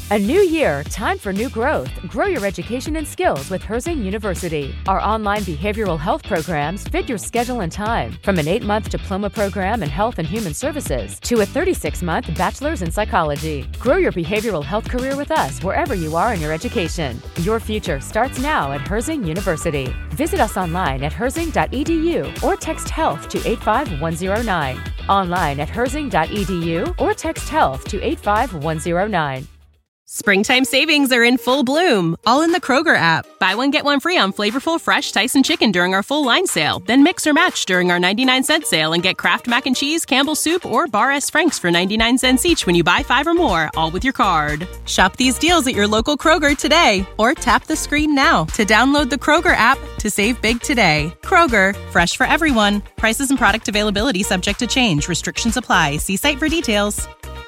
A new year, time for new growth. Grow your education and skills with Herzing University. Our online behavioral health programs fit your schedule and time, from an 8-month diploma program in health and human services to a 36-month bachelor's in psychology. Grow your behavioral health career with us wherever you are in your education. Your future starts now at Herzing University. Visit us online at herzing.edu or text health to 85109. Online at herzing.edu or text health to 85109. Springtime savings are in full bloom, all in the Kroger app. Buy one, get one free on flavorful, fresh Tyson chicken during our full line sale. Then mix or match during our 99-cent sale and get Kraft Mac and Cheese, Campbell's Soup, or Bar S. Frank's for 99 cents each when you buy 5 or more, all with your card. Shop these deals at your local Kroger today, or tap the screen now to download the Kroger app to save big today. Kroger, fresh for everyone. Prices and product availability subject to change. Restrictions apply. See site for details.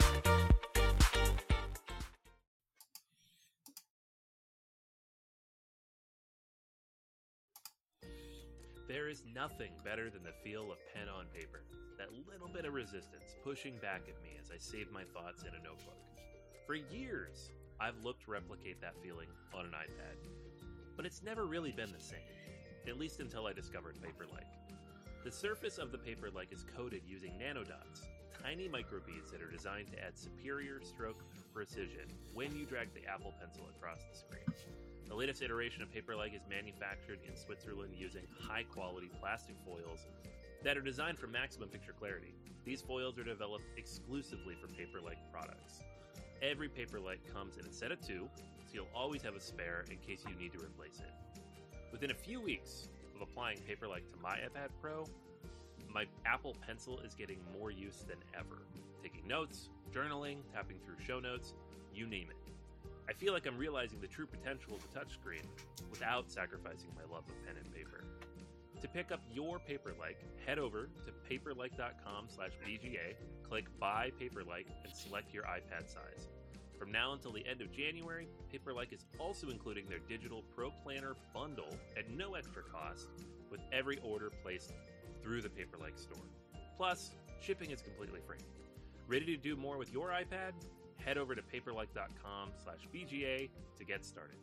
There is nothing better than the feel of pen on paper, that little bit of resistance pushing back at me as I save my thoughts in a notebook. For years, I've looked to replicate that feeling on an iPad, but it's never really been the same, at least until I discovered Paperlike. The surface of the Paperlike is coated using nanodots, tiny microbeads that are designed to add superior stroke precision when you drag the Apple Pencil across the screen. The latest iteration of Paperlike is manufactured in Switzerland using high-quality plastic foils that are designed for maximum picture clarity. These foils are developed exclusively for Paperlike products. Every Paperlike comes in a set of 2, so you'll always have a spare in case you need to replace it. Within a few weeks of applying Paperlike to my iPad Pro, my Apple Pencil is getting more use than ever. Taking notes, journaling, tapping through show notes, you name it. I feel like I'm realizing the true potential of the touchscreen without sacrificing my love of pen and paper. To pick up your Paperlike, head over to paperlike.com/BGA, click Buy Paperlike, and select your iPad size. From now until the end of January, Paperlike is also including their digital Pro Planner bundle at no extra cost with every order placed through the Paperlike store. Plus, shipping is completely free. Ready to do more with your iPad? Head over to paperlike.com/BGA to get started.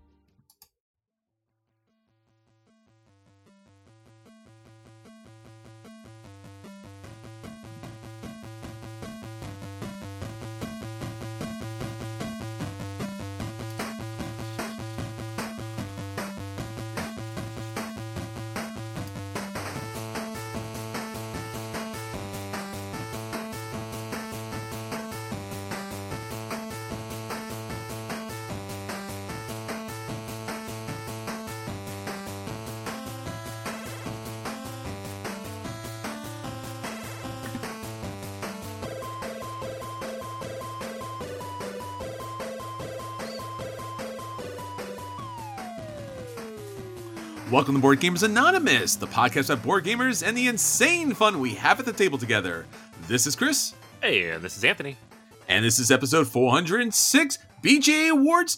Welcome to Board Gamers Anonymous, the podcast about board gamers and the insane fun we have at the table together. This is Chris. Hey, and this is Anthony. And this is episode 406, BGA Awards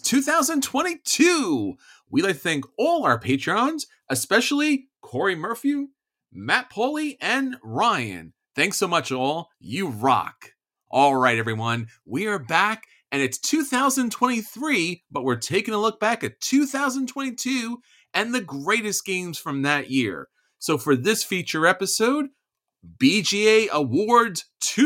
2022. We'd like to thank all our Patreons, especially Corey Murphy, Matt Pauly, and Ryan. Thanks so much, all. You rock. All right, everyone. We are back, and it's 2023, but we're taking a look back at 2022 and the greatest games from that year. So for this feature episode, BGA Awards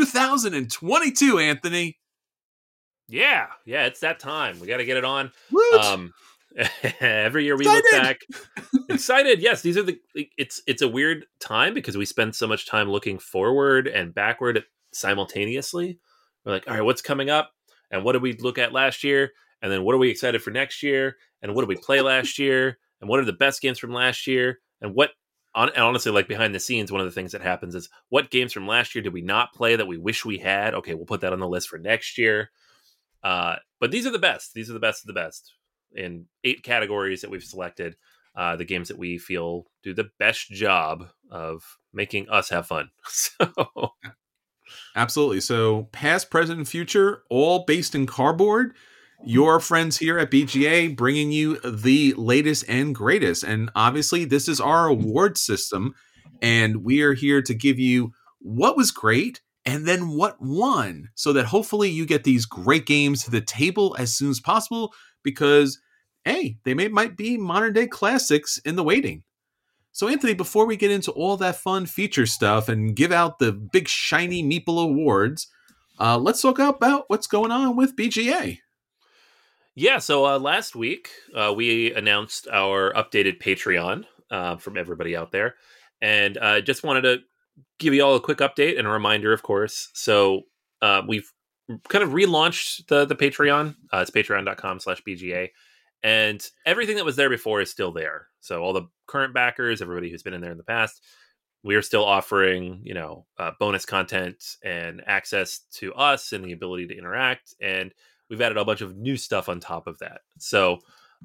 2022, Anthony. Yeah, it's that time. We got to get it on. Every year we Excited. look back. Excited. Yes, these are it's a weird time because we spend so much time looking forward and backward simultaneously. We're like, all right, what's coming up? And what did we look at last year? And then what are we excited for next year? And what did we play last year? And what are the best games from last year? And honestly, like behind the scenes, one of the things that happens is what games from last year did we not play that we wish we had? Okay, we'll put that on the list for next year. But these are the best. These are the best of the best in 8 categories that we've selected. The games that we feel do the best job of making us have fun. So, absolutely. So past, present, and future, all based in cardboard. Your friends here at BGA bringing you the latest and greatest. And obviously, this is our award system. And we are here to give you what was great and then what won, so that hopefully you get these great games to the table as soon as possible, because, hey, they might be modern day classics in the waiting. So, Anthony, before we get into all that fun feature stuff and give out the big shiny Meeple awards, let's talk about what's going on with BGA. Yeah, so last week we announced our updated Patreon from everybody out there. And I just wanted to give you all a quick update and a reminder, of course. So we've kind of relaunched the Patreon. It's patreon.com/BGA. And everything that was there before is still there. So all the current backers, everybody who's been in there in the past, we are still offering, bonus content and access to us and the ability to interact. And we've added a bunch of new stuff on top of that. So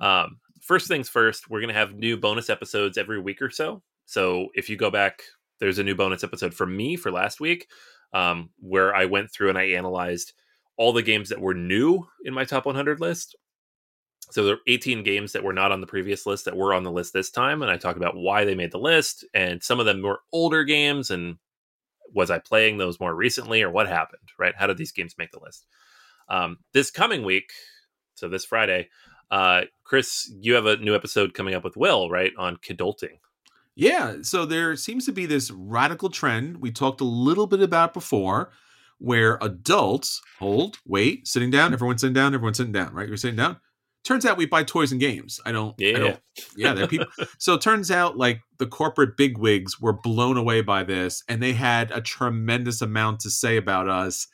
first things first, we're going to have new bonus episodes every week or so. So if you go back, there's a new bonus episode from me for last week, where I went through and I analyzed all the games that were new in my top 100 list. So there are 18 games that were not on the previous list that were on the list this time. And I talk about why they made the list. And some of them were older games. And was I playing those more recently, or what happened, right? How did these games make the list? This coming week, so this Friday, Chris, you have a new episode coming up with Will, right, on kidulting. Yeah, so there seems to be this radical trend we talked a little bit about before, where adults sitting down, everyone's sitting down, right? You're sitting down. Turns out we buy toys and games. Yeah, there are people. So it turns out like the corporate bigwigs were blown away by this, and they had a tremendous amount to say about us.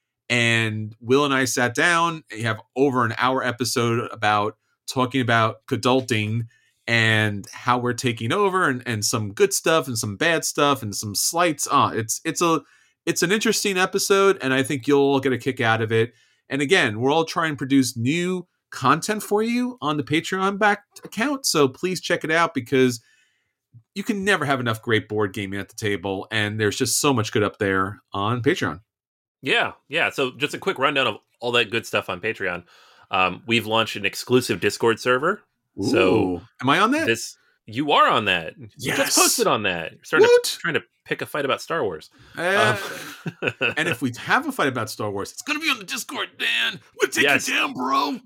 And Will and I sat down. You have over an hour episode about talking about kidulting and how we're taking over, and some good stuff and some bad stuff and some slights. It's an interesting episode, and I think you'll all get a kick out of it. And again, we're all trying to produce new content for you on the Patreon backed account. So please check it out, because you can never have enough great board gaming at the table. And there's just so much good up there on Patreon. Yeah. So just a quick rundown of all that good stuff on Patreon. We've launched an exclusive Discord server. Ooh. So am I on that? You are on that. Yes. You just posted on that. You're trying to pick a fight about Star Wars. And if we have a fight about Star Wars, it's going to be on the Discord, Dan. We'll take you down, bro.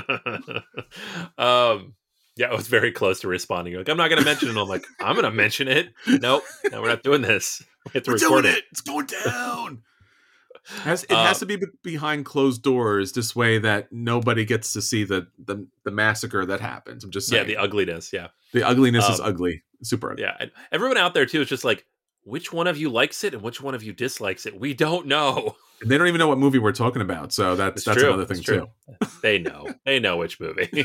Yeah, I was very close to responding. You're like, I'm not going to mention it. I'm like, I'm going to mention it. Nope. No, we're not doing this. We're doing it. It's going down. It has to be behind closed doors, this way that nobody gets to see the massacre that happens. I'm just saying. Yeah, the ugliness. Yeah, the ugliness is ugly, super ugly. Yeah, and everyone out there too is just like, which one of you likes it and which one of you dislikes it? We don't know. And they don't even know what movie we're talking about, so that's another thing too. They know which movie.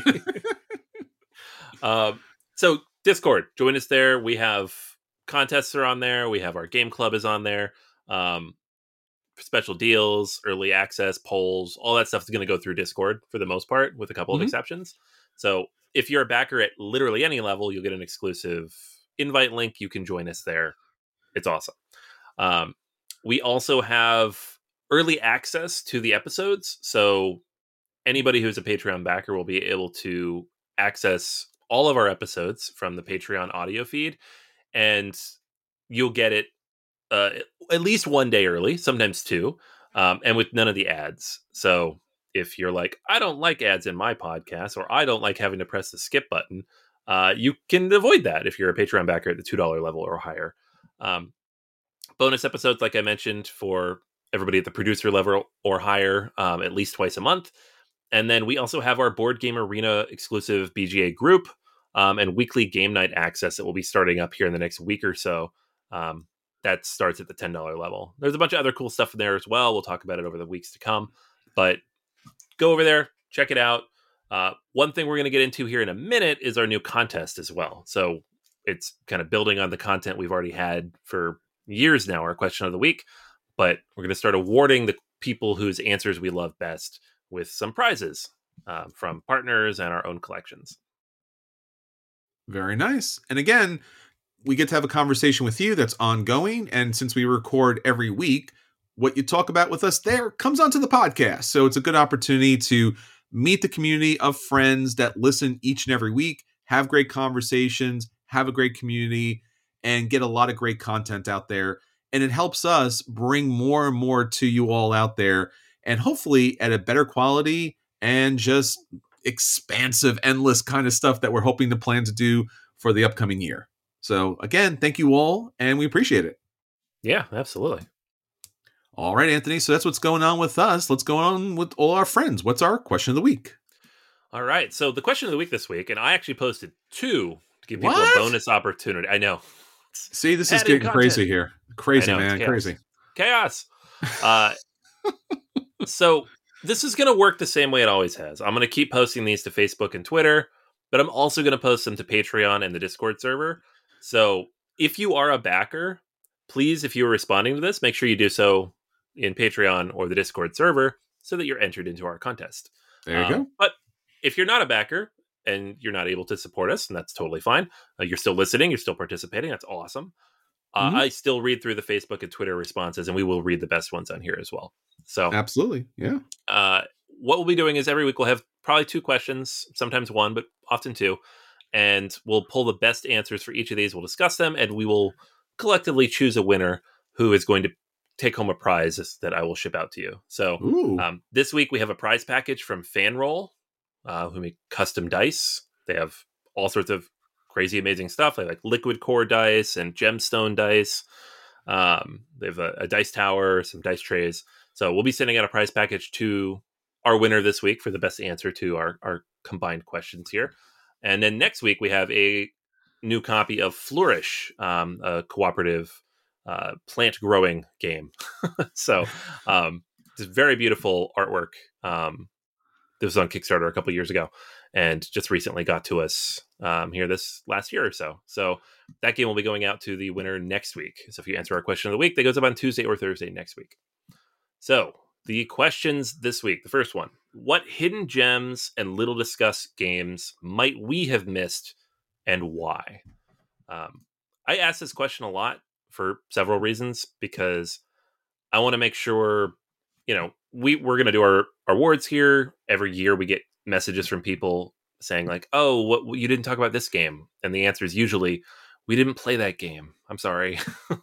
So Discord, join us there. We have contests are on there. We have our game club is on there. Special deals, early access, polls, all that stuff is going to go through Discord for the most part, with a couple of exceptions. So if you're a backer at literally any level, you'll get an exclusive invite link. You can join us there. It's awesome. We also have early access to the episodes. So anybody who's a Patreon backer will be able to access all of our episodes from the Patreon audio feed, and you'll get it at least one day early, sometimes two, and with none of the ads. So if you're like, I don't like ads in my podcast, or I don't like having to press the skip button, you can avoid that if you're a Patreon backer at the $2 level or higher. Bonus episodes, like I mentioned, for everybody at the producer level or higher, at least twice a month. And then we also have our Board Game Arena exclusive BGA group, and weekly game night access that will be starting up here in the next week or so. That starts at the $10 level. There's a bunch of other cool stuff in there as well. We'll talk about it over the weeks to come, but go over there, check it out. One thing we're going to get into here in a minute is our new contest as well. So it's kind of building on the content we've already had for years now, our question of the week, but we're going to start awarding the people whose answers we love best with some prizes from partners and our own collections. Very nice. And again, we get to have a conversation with you that's ongoing. And since we record every week, what you talk about with us there comes onto the podcast. So it's a good opportunity to meet the community of friends that listen each and every week, have great conversations, have a great community, and get a lot of great content out there. and it helps us bring more and more to you all out there, and hopefully at a better quality and just expansive, endless kind of stuff that we're hoping to plan to do for the upcoming year. So again, thank you all, and we appreciate it. Yeah, absolutely. All right, Anthony. So that's what's going on with us. Let's go on with all our friends. What's our question of the week? All right. So the question of the week this week, and I actually posted 2 to give people What? a bonus opportunity. I know. See, this is Added getting content. crazy here. Crazy, I know, man. it's Crazy. Chaos. So this is going to work the same way it always has. I'm going to keep posting these to Facebook and Twitter, but I'm also going to post them to Patreon and the Discord server. So if you are a backer, please, if you're responding to this, make sure you do so in Patreon or the Discord server so that you're entered into our contest. There you go. But if you're not a backer and you're not able to support us, and that's totally fine. You're still listening. You're still participating. That's awesome. I still read through the Facebook and Twitter responses, and we will read the best ones on here as well. So absolutely. Yeah. What we'll be doing is every week we'll have probably 2 questions, sometimes 1, but often 2. And we'll pull the best answers for each of these. We'll discuss them, and we will collectively choose a winner who is going to take home a prize that I will ship out to you. So this week we have a prize package from Fanroll, who make custom dice. They have all sorts of crazy, amazing stuff. They have like liquid core dice and gemstone dice. They have a dice tower, some dice trays. So we'll be sending out a prize package to our winner this week for the best answer to our combined questions here. And then next week we have a new copy of Flourish, a cooperative plant growing game. So it's very beautiful artwork. This was on Kickstarter a couple years ago and just recently got to us here this last year or so. So that game will be going out to the winner next week. So if you answer our question of the week, that goes up on Tuesday or Thursday next week. So the questions this week. The first one: what hidden gems and little discussed games might we have missed and why? I ask this question a lot for several reasons, because I want to make sure, we're going to do our awards here. Every year we get messages from people saying like, oh, what, you didn't talk about this game. And the answer is usually, we didn't play that game. I'm sorry.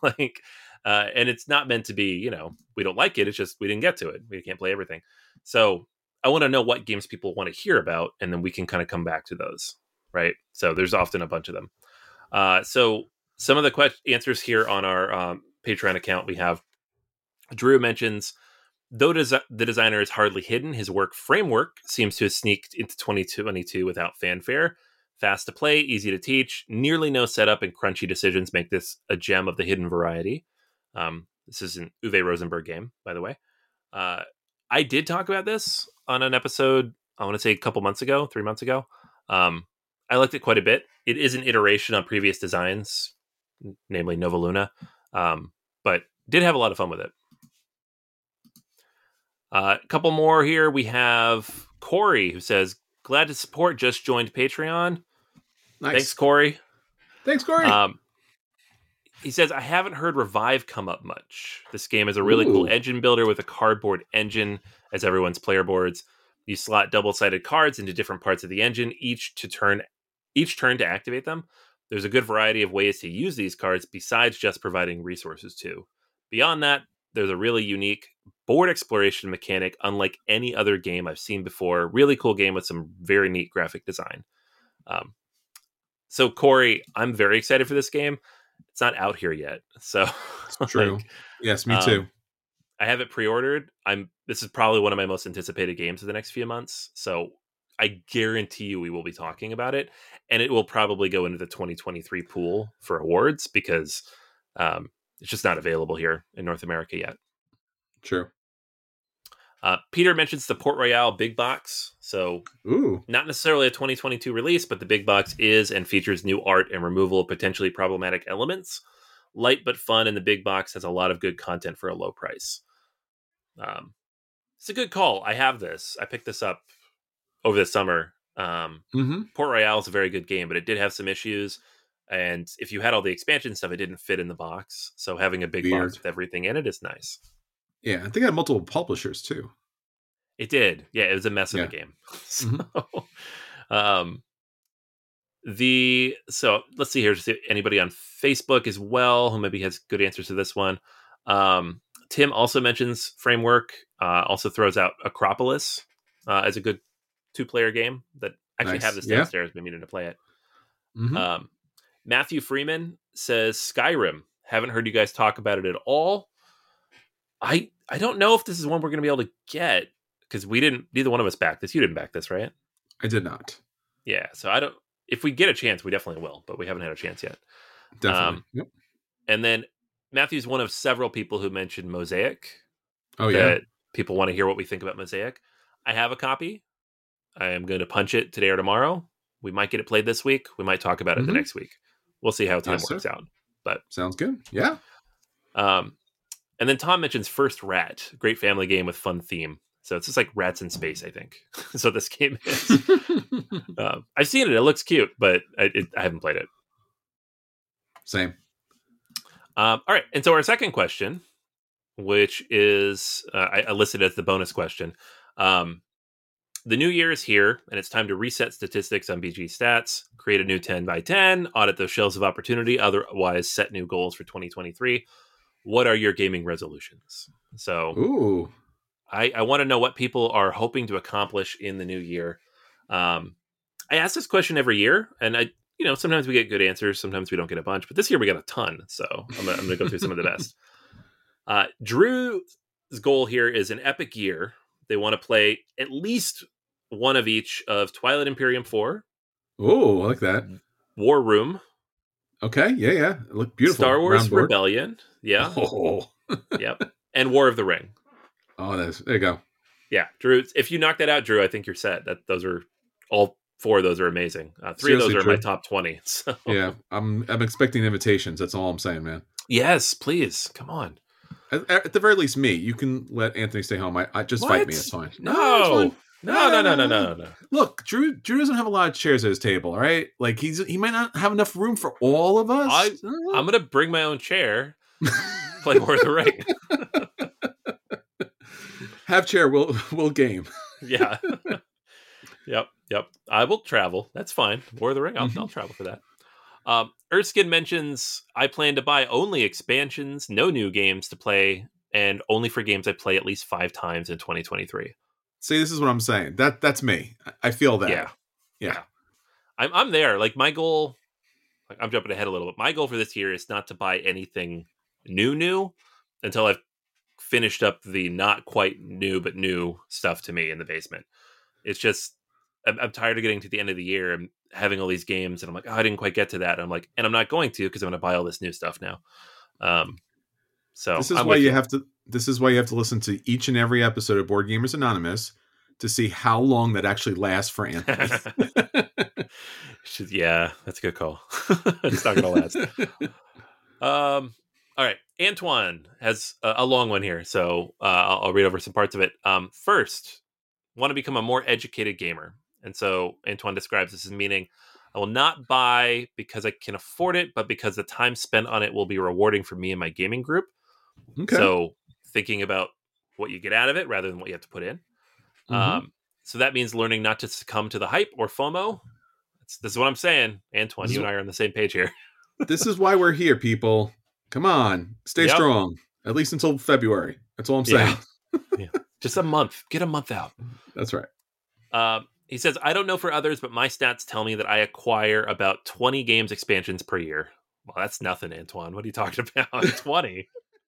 And it's not meant to be, we don't like it. It's just, we didn't get to it. We can't play everything. So I want to know what games people want to hear about, and then we can kind of come back to those. Right. So there's often a bunch of them. So some of the answers here on our Patreon account, we have Drew mentions, though the designer is hardly hidden, his work framework seems to have sneaked into 2022 without fanfare. Fast to play, easy to teach, nearly no setup, and crunchy decisions make this a gem of the hidden variety. This is an Uwe Rosenberg game, by the way. I did talk about this on an episode, I want to say 3 months ago. I liked it quite a bit. It is an iteration on previous designs, namely Nova Luna, but did have a lot of fun with it. A couple more here. We have Corey, who says, glad to support, just joined Patreon. Nice. Thanks, Corey. Thanks, Corey. He says, I haven't heard Revive come up much. This game is a really cool engine builder with a cardboard engine as everyone's player boards. You slot double-sided cards into different parts of the engine, each turn to activate them. There's a good variety of ways to use these cards besides just providing resources too. Beyond that, there's a really unique board exploration mechanic unlike any other game I've seen before. Really cool game with some very neat graphic design. So Corey, I'm very excited for this game. It's not out here yet. So it's true. Yes, me too. I have it pre-ordered. This is probably one of my most anticipated games of the next few months. So I guarantee you we will be talking about it, and it will probably go into the 2023 pool for awards because it's just not available here in North America yet. True. Peter mentions the Port Royale Big Box. So not necessarily a 2022 release, but the Big Box is and features new art and removal of potentially problematic elements. Light but fun, and the Big Box has a lot of good content for a low price. It's a good call. I have this. I picked this up over the summer. Port Royale is a very good game, but it did have some issues. And if you had all the expansion stuff, it didn't fit in the box. So having a big box with everything in it is nice. Yeah, I think it had multiple publishers too. It did. Yeah, it was a mess of a game. So, So let's see here. Just anybody on Facebook as well who maybe has good answers to this one. Tim also mentions Framework. Also throws out Acropolis as a good 2-player game that actually have this downstairs. Been meaning to play it. Mm-hmm. Matthew Freeman says Skyrim. Haven't heard you guys talk about it at all. I don't know if this is one we're going to be able to get because neither one of us backed this. You didn't back this, right? I did not. Yeah, so I don't. If we get a chance, we definitely will, but we haven't had a chance yet. Definitely. Yep. And then Matthew's one of several people who mentioned Mosaic. Oh, yeah. People want to hear what we think about Mosaic. I have a copy. I am going to punch it today or tomorrow. We might get it played this week. We might talk about it the next week. We'll see how time works out. But sounds good. Yeah. And then Tom mentions First Rat, great family game with fun theme. So it's just like rats in space, I think. So this game is. I've seen it. It looks cute, but I haven't played it. Same. All right. And so our second question, which is I listed as the bonus question. The new year is here, and it's time to reset statistics on BG Stats, create a new 10 by 10, audit those shelves of opportunity, otherwise set new goals for 2023. What are your gaming resolutions? So ooh. I want to know what people are hoping to accomplish in the new year. I ask this question every year, and sometimes we get good answers, sometimes we don't get a bunch, but this year we got a ton. So I'm going to go through some of the best. Drew's goal here is an epic year. They want to play at least one of each of Twilight Imperium 4. Oh, I like that. War Room. Okay, yeah. Look beautiful. Star Wars Rebellion. Yeah. Oh. Yep. And War of the Ring. Oh, there you go. Yeah, Drew. If you knock that out, Drew, I think you're set. Those are all 4 of those are amazing. 3 Seriously, of those are in my top 20. So. Yeah, I'm expecting invitations. That's all I'm saying, man. Yes, please. Come on. At the very least, me. You can let Anthony stay home. I just fight me. It's fine. No. Look, Drew doesn't have a lot of chairs at his table. All right, like he might not have enough room for all of us. I'm gonna bring my own chair. Play War of the Ring. Have chair. We'll game. Yeah. Yep. I will travel. That's fine. War of the Ring. I'll travel for that. Erskine mentions, I plan to buy only expansions, no new games to play, and only for games I play at least 5 times in 2023. See, this is what I'm saying. That's me. I feel that. Yeah. I'm there. Like my goal, I'm jumping ahead a little bit. My goal for this year is not to buy anything new until I've finished up the not quite new but new stuff to me in the basement. It's just I'm tired of getting to the end of the year and having all these games, and I'm like, I didn't quite get to that. And I'm like, and I'm not going to because I'm going to buy all this new stuff now. So this is why you have to. This is why you have to listen to each and every episode of Board Gamers Anonymous to see how long that actually lasts for Anthony. Yeah, that's a good call. It's not going to last. All right. Antoine has a long one here, so I'll read over some parts of it. First, want to become a more educated gamer. And so Antoine describes this as meaning I will not buy because I can afford it, but because the time spent on it will be rewarding for me and my gaming group. Okay. So thinking about what you get out of it rather than what you have to put in. Mm-hmm. So that means learning not to succumb to the hype or FOMO. This is what I'm saying. Antoine, you and I are on the same page here. This is why we're here, people. Come on. Stay strong. At least until February. That's all I'm saying. Yeah. Just a month. Get a month out. That's right. He says, I don't know for others, but my stats tell me that I acquire about 20 games expansions per year. Well, that's nothing, Antoine. What are you talking about? 20?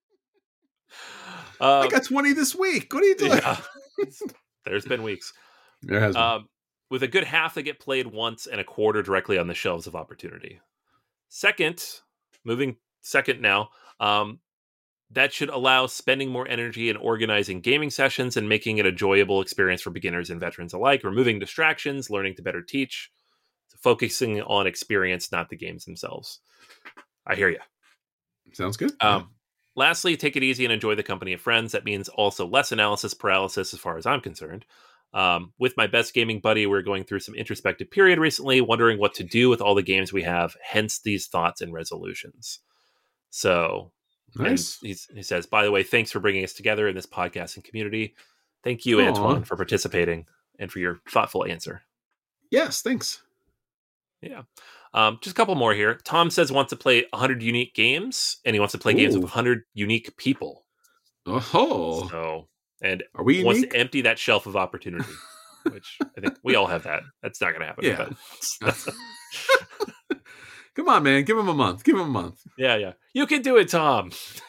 I got 20 this week. What are you doing? Yeah. There's been weeks. There has been. With a good half that get played once and a quarter directly on the shelves of opportunity. Moving second now, that should allow spending more energy in organizing gaming sessions and making it a enjoyable experience for beginners and veterans alike, removing distractions, learning to better teach, focusing on experience, not the games themselves. I hear you. Sounds good. Lastly, take it easy and enjoy the company of friends. That means also less analysis paralysis as far as I'm concerned. With my best gaming buddy, we're going through some introspective period recently, wondering what to do with all the games we have, hence these thoughts and resolutions. So... Nice. And he says, by the way, thanks for bringing us together in this podcasting community. Thank you, Antoine, for participating and for your thoughtful answer. Yes, thanks. Yeah. Just a couple more here. Tom says wants to play 100 unique games, and he wants to play games with 100 unique people. Oh. So, and are we wants unique? to empty that shelf of opportunity, which I think we all have that. That's not going to happen. Yeah. But Come on, man. Give him a month. Yeah. You can do it, Tom.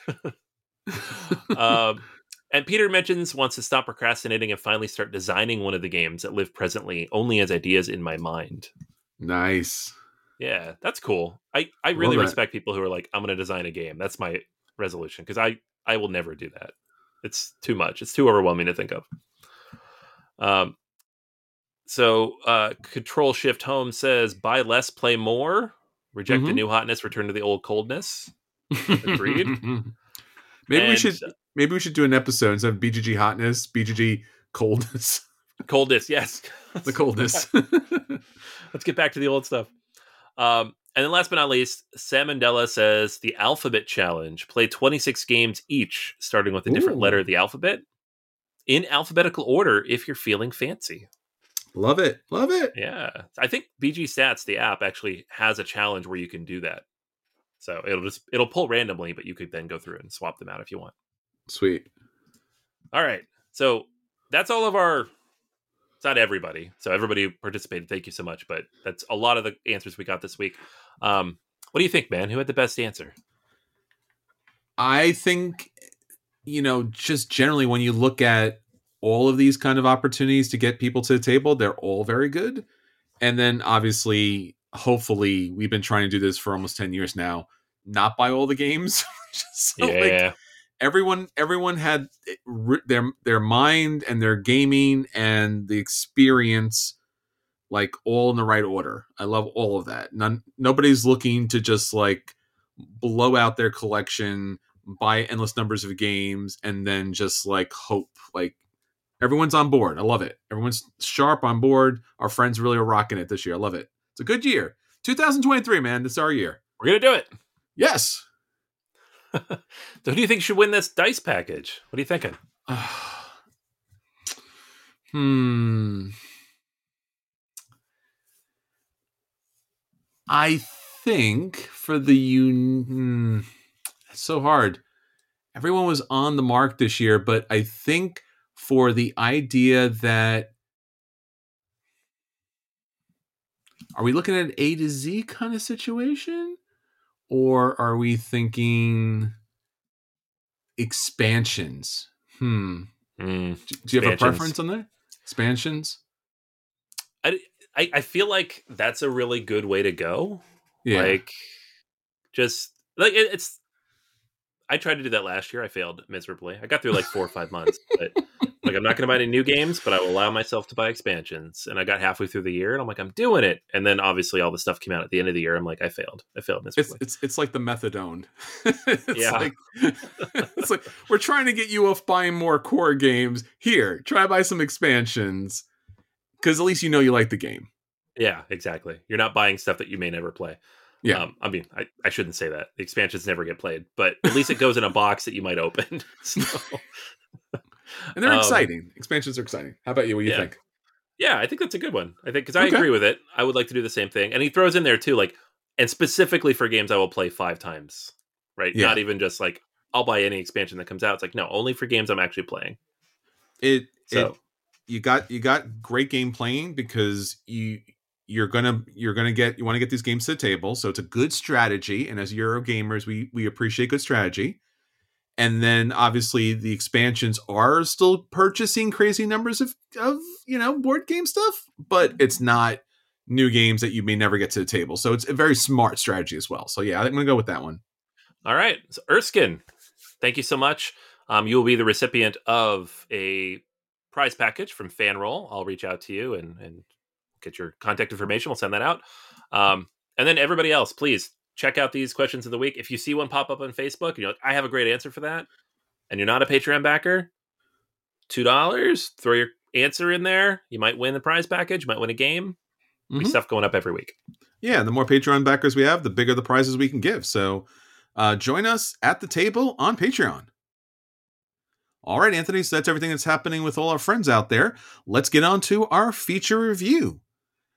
And Peter mentions wants to stop procrastinating and finally start designing one of the games that live presently only as ideas in my mind. Nice. Yeah, that's cool. I really respect people who are like, I'm going to design a game. That's my resolution, because I will never do that. It's too much. It's too overwhelming to think of. So Control Shift Home says, buy less, play more. Reject the new hotness, return to the old coldness. Agreed. Maybe we should do an episode instead of BGG hotness, BGG coldness. Coldness, yes. The coldness. Let's get back to the old stuff. And then last but not least, Sam Mandela says the alphabet challenge. Play 26 games each, starting with a different letter of the alphabet in alphabetical order if you're feeling fancy. Love it. Yeah. I think BG Stats, the app, actually has a challenge where you can do that. So it'll pull randomly, but you could then go through and swap them out if you want. Sweet. All right. So that's all of our... It's not everybody. So everybody participated. Thank you so much. But that's a lot of the answers we got this week. What do you think, man? Who had the best answer? I think, just generally when you look at all of these kind of opportunities to get people to the table, they're all very good. And then obviously, hopefully, we've been trying to do this for almost 10 years now, not buy all the games. Everyone had their mind and their gaming and the experience like all in the right order. I love all of that. Nobody's looking to just like blow out their collection, buy endless numbers of games, and then just like hope. Like everyone's on board. I love it. Everyone's sharp on board. Our friends really are rocking it this year. I love it. It's a good year. 2023, man. This is our year. We're gonna do it. Yes. So who do you think should win this dice package? What are you thinking? I think for the it's so hard. Everyone was on the mark this year, but I think for the idea that are we looking at an A to Z kind of situation? Or are we thinking expansions? Do you have a preference on that? Expansions? I feel like that's a really good way to go. Yeah. Like, just like it's. I tried to do that last year. I failed miserably. I got through like 4 or 5 months. But like, I'm not going to buy any new games, but I will allow myself to buy expansions. And I got halfway through the year, and I'm like, I'm doing it. And then obviously all the stuff came out at the end of the year. I'm like, I failed miserably. It's like the methadone. It's like we're trying to get you off buying more core games. Here, try to buy some expansions, because at least you like the game. Yeah, exactly. You're not buying stuff that you may never play. Yeah. I mean, I shouldn't say that. The expansions never get played, but at least it goes in a box that you might open. So. And they're exciting. Expansions are exciting. How about you? What do you think? Yeah, I think that's a good one. I think because I agree with it. I would like to do the same thing. And he throws in there too, like, and specifically for games I will play 5 times, right? Yeah. Not even just like I'll buy any expansion that comes out. It's like, no, only for games I'm actually playing. You got great game playing because you want to get these games to the table. So it's a good strategy. And as Euro gamers, we appreciate good strategy. And then obviously the expansions are still purchasing crazy numbers of board game stuff, but it's not new games that you may never get to the table. So it's a very smart strategy as well. So yeah, I'm going to go with that one. All right. So Erskine, thank you so much. You will be the recipient of a prize package from FanRoll. I'll reach out to you and get your contact information. We'll send that out. And then everybody else, please check out these questions of the week. If you see one pop up on Facebook and you're like, I have a great answer for that, and you're not a Patreon backer, $2, throw your answer in there. You might win the prize package. You might win a game. Mm-hmm. Stuff going up every week. Yeah, the more Patreon backers we have, the bigger the prizes we can give. So join us at the table on Patreon. All right, Anthony, so that's everything that's happening with all our friends out there. Let's get on to our feature review.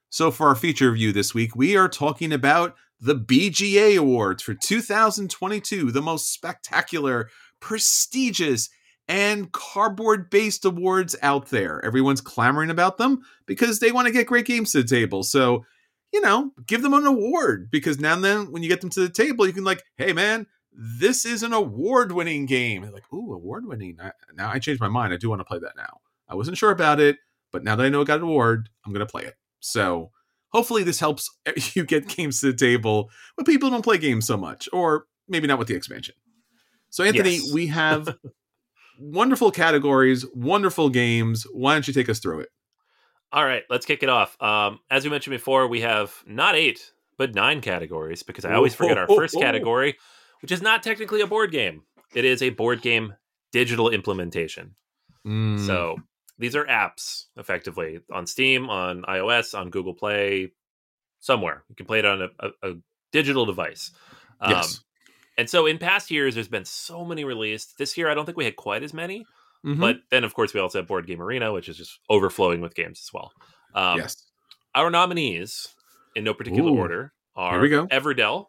So for our feature review this week, we are talking about the BGA Awards for 2022, the most spectacular, prestigious, and cardboard-based awards out there. Everyone's clamoring about them because they want to get great games to the table. So, give them an award, because now and then when you get them to the table, you can hey man, this is an award-winning game. They're like, ooh, award-winning. Now I changed my mind. I do want to play that now. I wasn't sure about it, but now that I know it got an award, I'm going to play it. So hopefully this helps you get games to the table when people don't play games so much, or maybe not with the expansion. So Anthony, Yes. we have wonderful categories, wonderful games. Why don't you take us through it? All right, let's kick it off. As we mentioned before, we have not 8, but 9 categories, because I always forget our first category, which is not technically a board game. It is a board game digital implementation. So these are apps, effectively, on Steam, on iOS, on Google Play, somewhere. You can play it on a digital device. Yes. And so in past years, there's been so many released. This year, I don't think we had quite as many. Mm-hmm. But then, of course, we also have Board Game Arena, which is just overflowing with games as well. Yes. Our nominees, in no particular order, are Here we go. Everdell,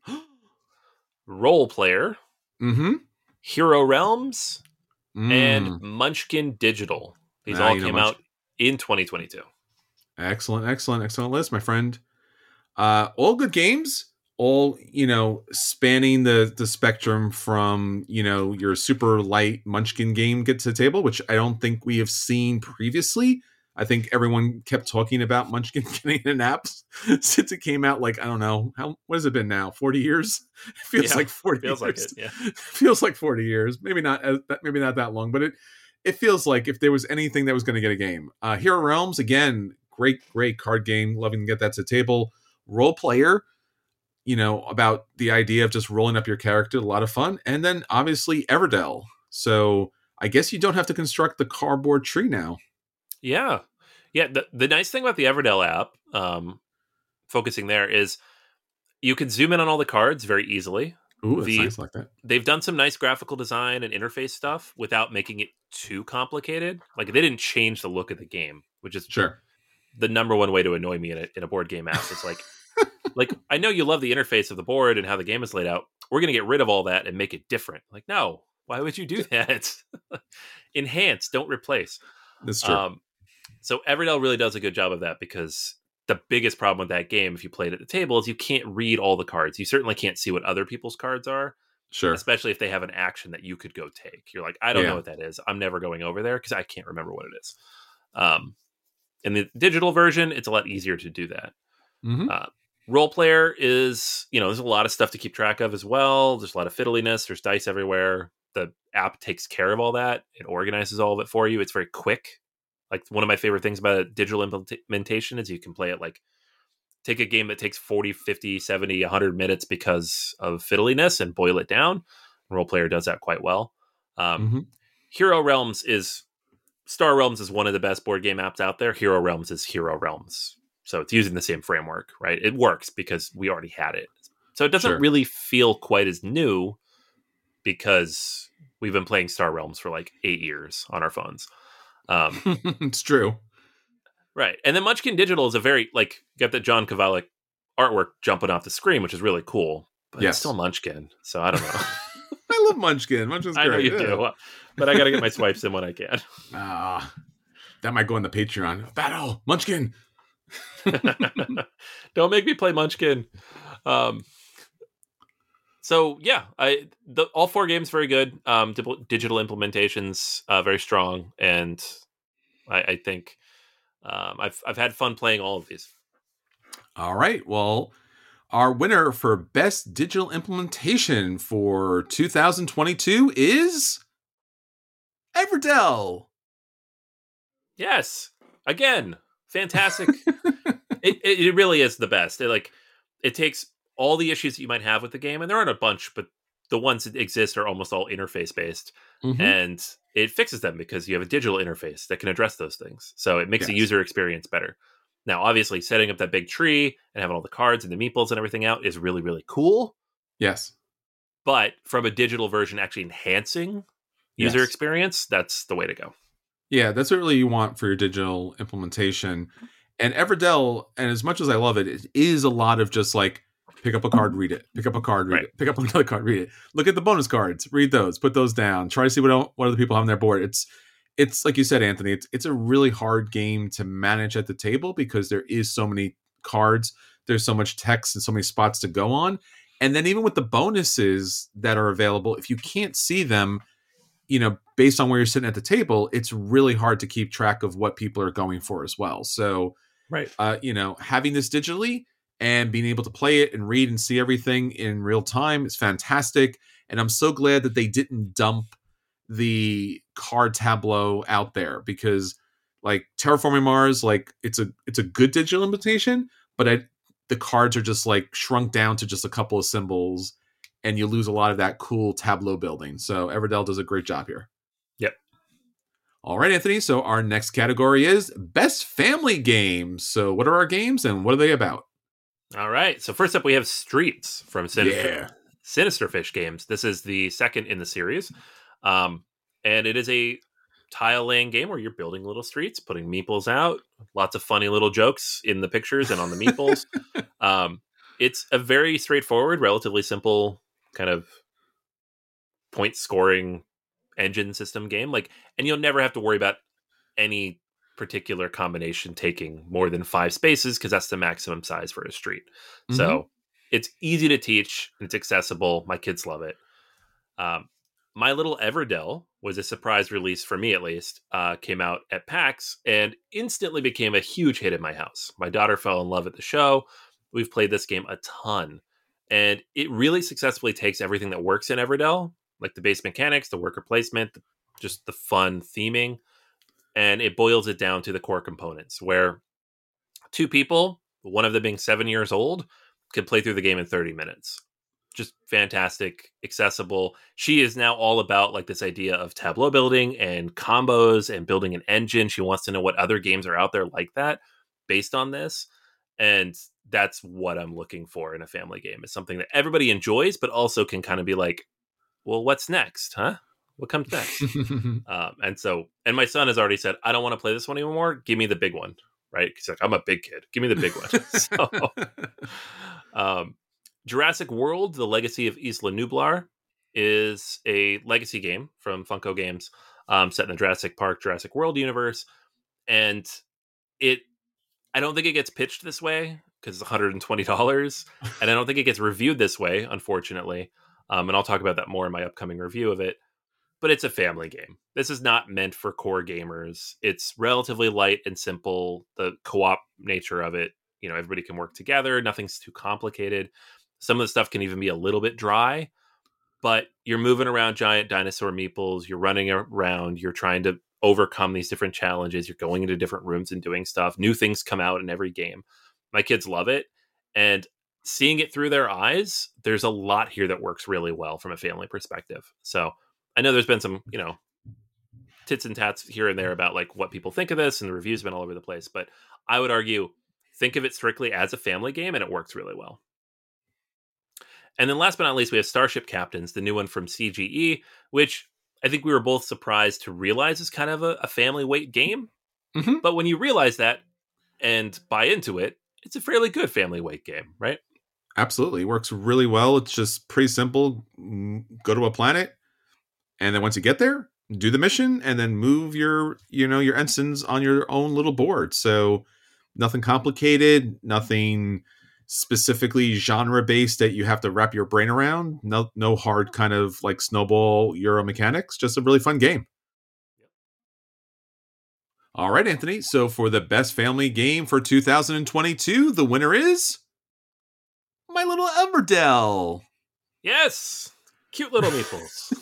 Roll Player, Mm-hmm. Hero Realms, and Munchkin Digital. These all came out in 2022. Excellent list, my friend. All good games, all, spanning the spectrum from, your super light Munchkin game gets to the table, which I don't think we have seen previously. I think everyone kept talking about Munchkin getting an app since it came out, I don't know, what has it been now? 40 years? It feels like 40 feels years. Like it, yeah. It feels like 40 years. Maybe not that long, but it feels like if there was anything that was going to get a game. Hero Realms, again, great card game. Loving to get that to the table. Role Player, about the idea of just rolling up your character, a lot of fun. And then obviously Everdell. So I guess you don't have to construct the cardboard tree now. Yeah. The nice thing about the Everdell app, focusing there, is you can zoom in on all the cards very easily. Ooh, it's nice like that. They've done some nice graphical design and interface stuff without making it too complicated. They didn't change the look of the game, which is the number one way to annoy me in a board game app. It's I know you love the interface of the board and how the game is laid out. We're going to get rid of all that and make it different. No, why would you do that? Enhance, don't replace. That's true. So Everdell really does a good job of that, because the biggest problem with that game, if you play it at the table, is you can't read all the cards. You certainly can't see what other people's cards are. Sure. Especially if they have an action that you could go take. You're like, I don't know what that is. I'm never going over there because I can't remember what it is. In the digital version, it's a lot easier to do that. Mm-hmm. Role Player is, there's a lot of stuff to keep track of as well. There's a lot of fiddliness. There's dice everywhere. The app takes care of all that. It organizes all of it for you. It's very quick. One of my favorite things about a digital implementation is you can play it take a game that takes 40, 50, 70, 100 minutes because of fiddliness and boil it down. Role Player does that quite well. Hero Realms Star Realms is one of the best board game apps out there. Hero Realms is Hero Realms. So it's using the same framework, right? It works because we already had it. So it doesn't really feel quite as new because we've been playing Star Realms for 8 years on our phones. It's true. Right. And then Munchkin Digital is a very, you got the John Kovalic artwork jumping off the screen, which is really cool. But it's still Munchkin. So I don't know. I love Munchkin. Munchin's great. I know you do. But I got to get my swipes in when I can. That might go in the Patreon. Battle! Munchkin! Don't make me play Munchkin. So yeah, all 4 games very good. Digital implementations very strong, and I think I've had fun playing all of these. All right, well, our winner for best digital implementation for 2022 is Everdell. Yes, again, fantastic. It really is the best. It takes all the issues that you might have with the game, and there aren't a bunch, but the ones that exist are almost all interface based, and it fixes them because you have a digital interface that can address those things. So it makes the user experience better. Now, obviously, setting up that big tree and having all the cards and the meeples and everything out is really, really cool. Yes. But from a digital version actually enhancing user experience, that's the way to go. Yeah, that's what really you want for your digital implementation. And Everdell, and as much as I love it, it is a lot of just like pick up a card, read it, pick up a card, read it, pick up another card, read it. Look at the bonus cards, read those, put those down, try to see what other people have on their board. It's like you said, Anthony, it's a really hard game to manage at the table because there is so many cards, there's so much text and so many spots to go on. And then even with the bonuses that are available, if you can't see them, based on where you're sitting at the table, it's really hard to keep track of what people are going for as well. So, having this digitally and being able to play it and read and see everything in real time is fantastic. And I'm so glad that they didn't dump the card tableau out there, because like Terraforming Mars, like it's a good digital invitation, but the cards are just like shrunk down to just a couple of symbols, and you lose a lot of that cool tableau building. So Everdell does a great job here. Yep. All right, Anthony. So our next category is Best Family Games. So what are our games and what are they about? All right. So first up, we have Streets from Sinister Fish Games. This is the second in the series. And it is a tile laying game where you're building little streets, putting meeples out. Lots of funny little jokes in the pictures and on the meeples. It's a very straightforward, relatively simple kind of point scoring engine system game. And you'll never have to worry about any particular combination taking more than 5 spaces, because that's the maximum size for a street. Mm-hmm. So it's easy to teach. It's accessible. My kids love it. My Little Everdell was a surprise release for me, at least. Came out at PAX and instantly became a huge hit in my house. My daughter fell in love with the show. We've played this game a ton, and it really successfully takes everything that works in Everdell, like the base mechanics, the worker placement, just the fun theming, and it boils it down to the core components, where 2 people, one of them being 7 years old, could play through the game in 30 minutes. Just fantastic, accessible. She is now all about like this idea of tableau building and combos and building an engine. She wants to know what other games are out there like that based on this. And that's what I'm looking for in a family game. It's something that everybody enjoys, but also can kind of be like, well, what's next? Huh? What comes next? And my son has already said, I don't want to play this one anymore. Give me the big one. Right? He's like, I'm a big kid. Give me the big one. So, Jurassic World: The Legacy of Isla Nublar is a legacy game from Funko Games, set in the Jurassic Park, Jurassic World universe. And I don't think it gets pitched this way because it's $120. And I don't think it gets reviewed this way, unfortunately. And I'll talk about that more in my upcoming review of it. But it's a family game. This is not meant for core gamers. It's relatively light and simple. The co-op nature of it, everybody can work together. Nothing's too complicated. Some of the stuff can even be a little bit dry, but you're moving around giant dinosaur meeples. You're running around. You're trying to overcome these different challenges. You're going into different rooms and doing stuff. New things come out in every game. My kids love it. And seeing it through their eyes, there's a lot here that works really well from a family perspective. So I know there's been some, tits and tats here and there about like what people think of this, and the reviews have been all over the place. But I would argue, think of it strictly as a family game, and it works really well. And then last but not least, we have Starship Captains, the new one from CGE, which I think we were both surprised to realize is kind of a family weight game. Mm-hmm. But when you realize that and buy into it, it's a fairly good family weight game, right? Absolutely. It works really well. It's just pretty simple. Go to a planet, and then once you get there, do the mission, and then move your ensigns on your own little board. So nothing complicated, nothing specifically genre based that you have to wrap your brain around. No hard kind of like snowball Euro mechanics. Just a really fun game. Yep. All right, Anthony. So for the best family game for 2022, the winner is My Little Everdell. Yes, cute little meeples.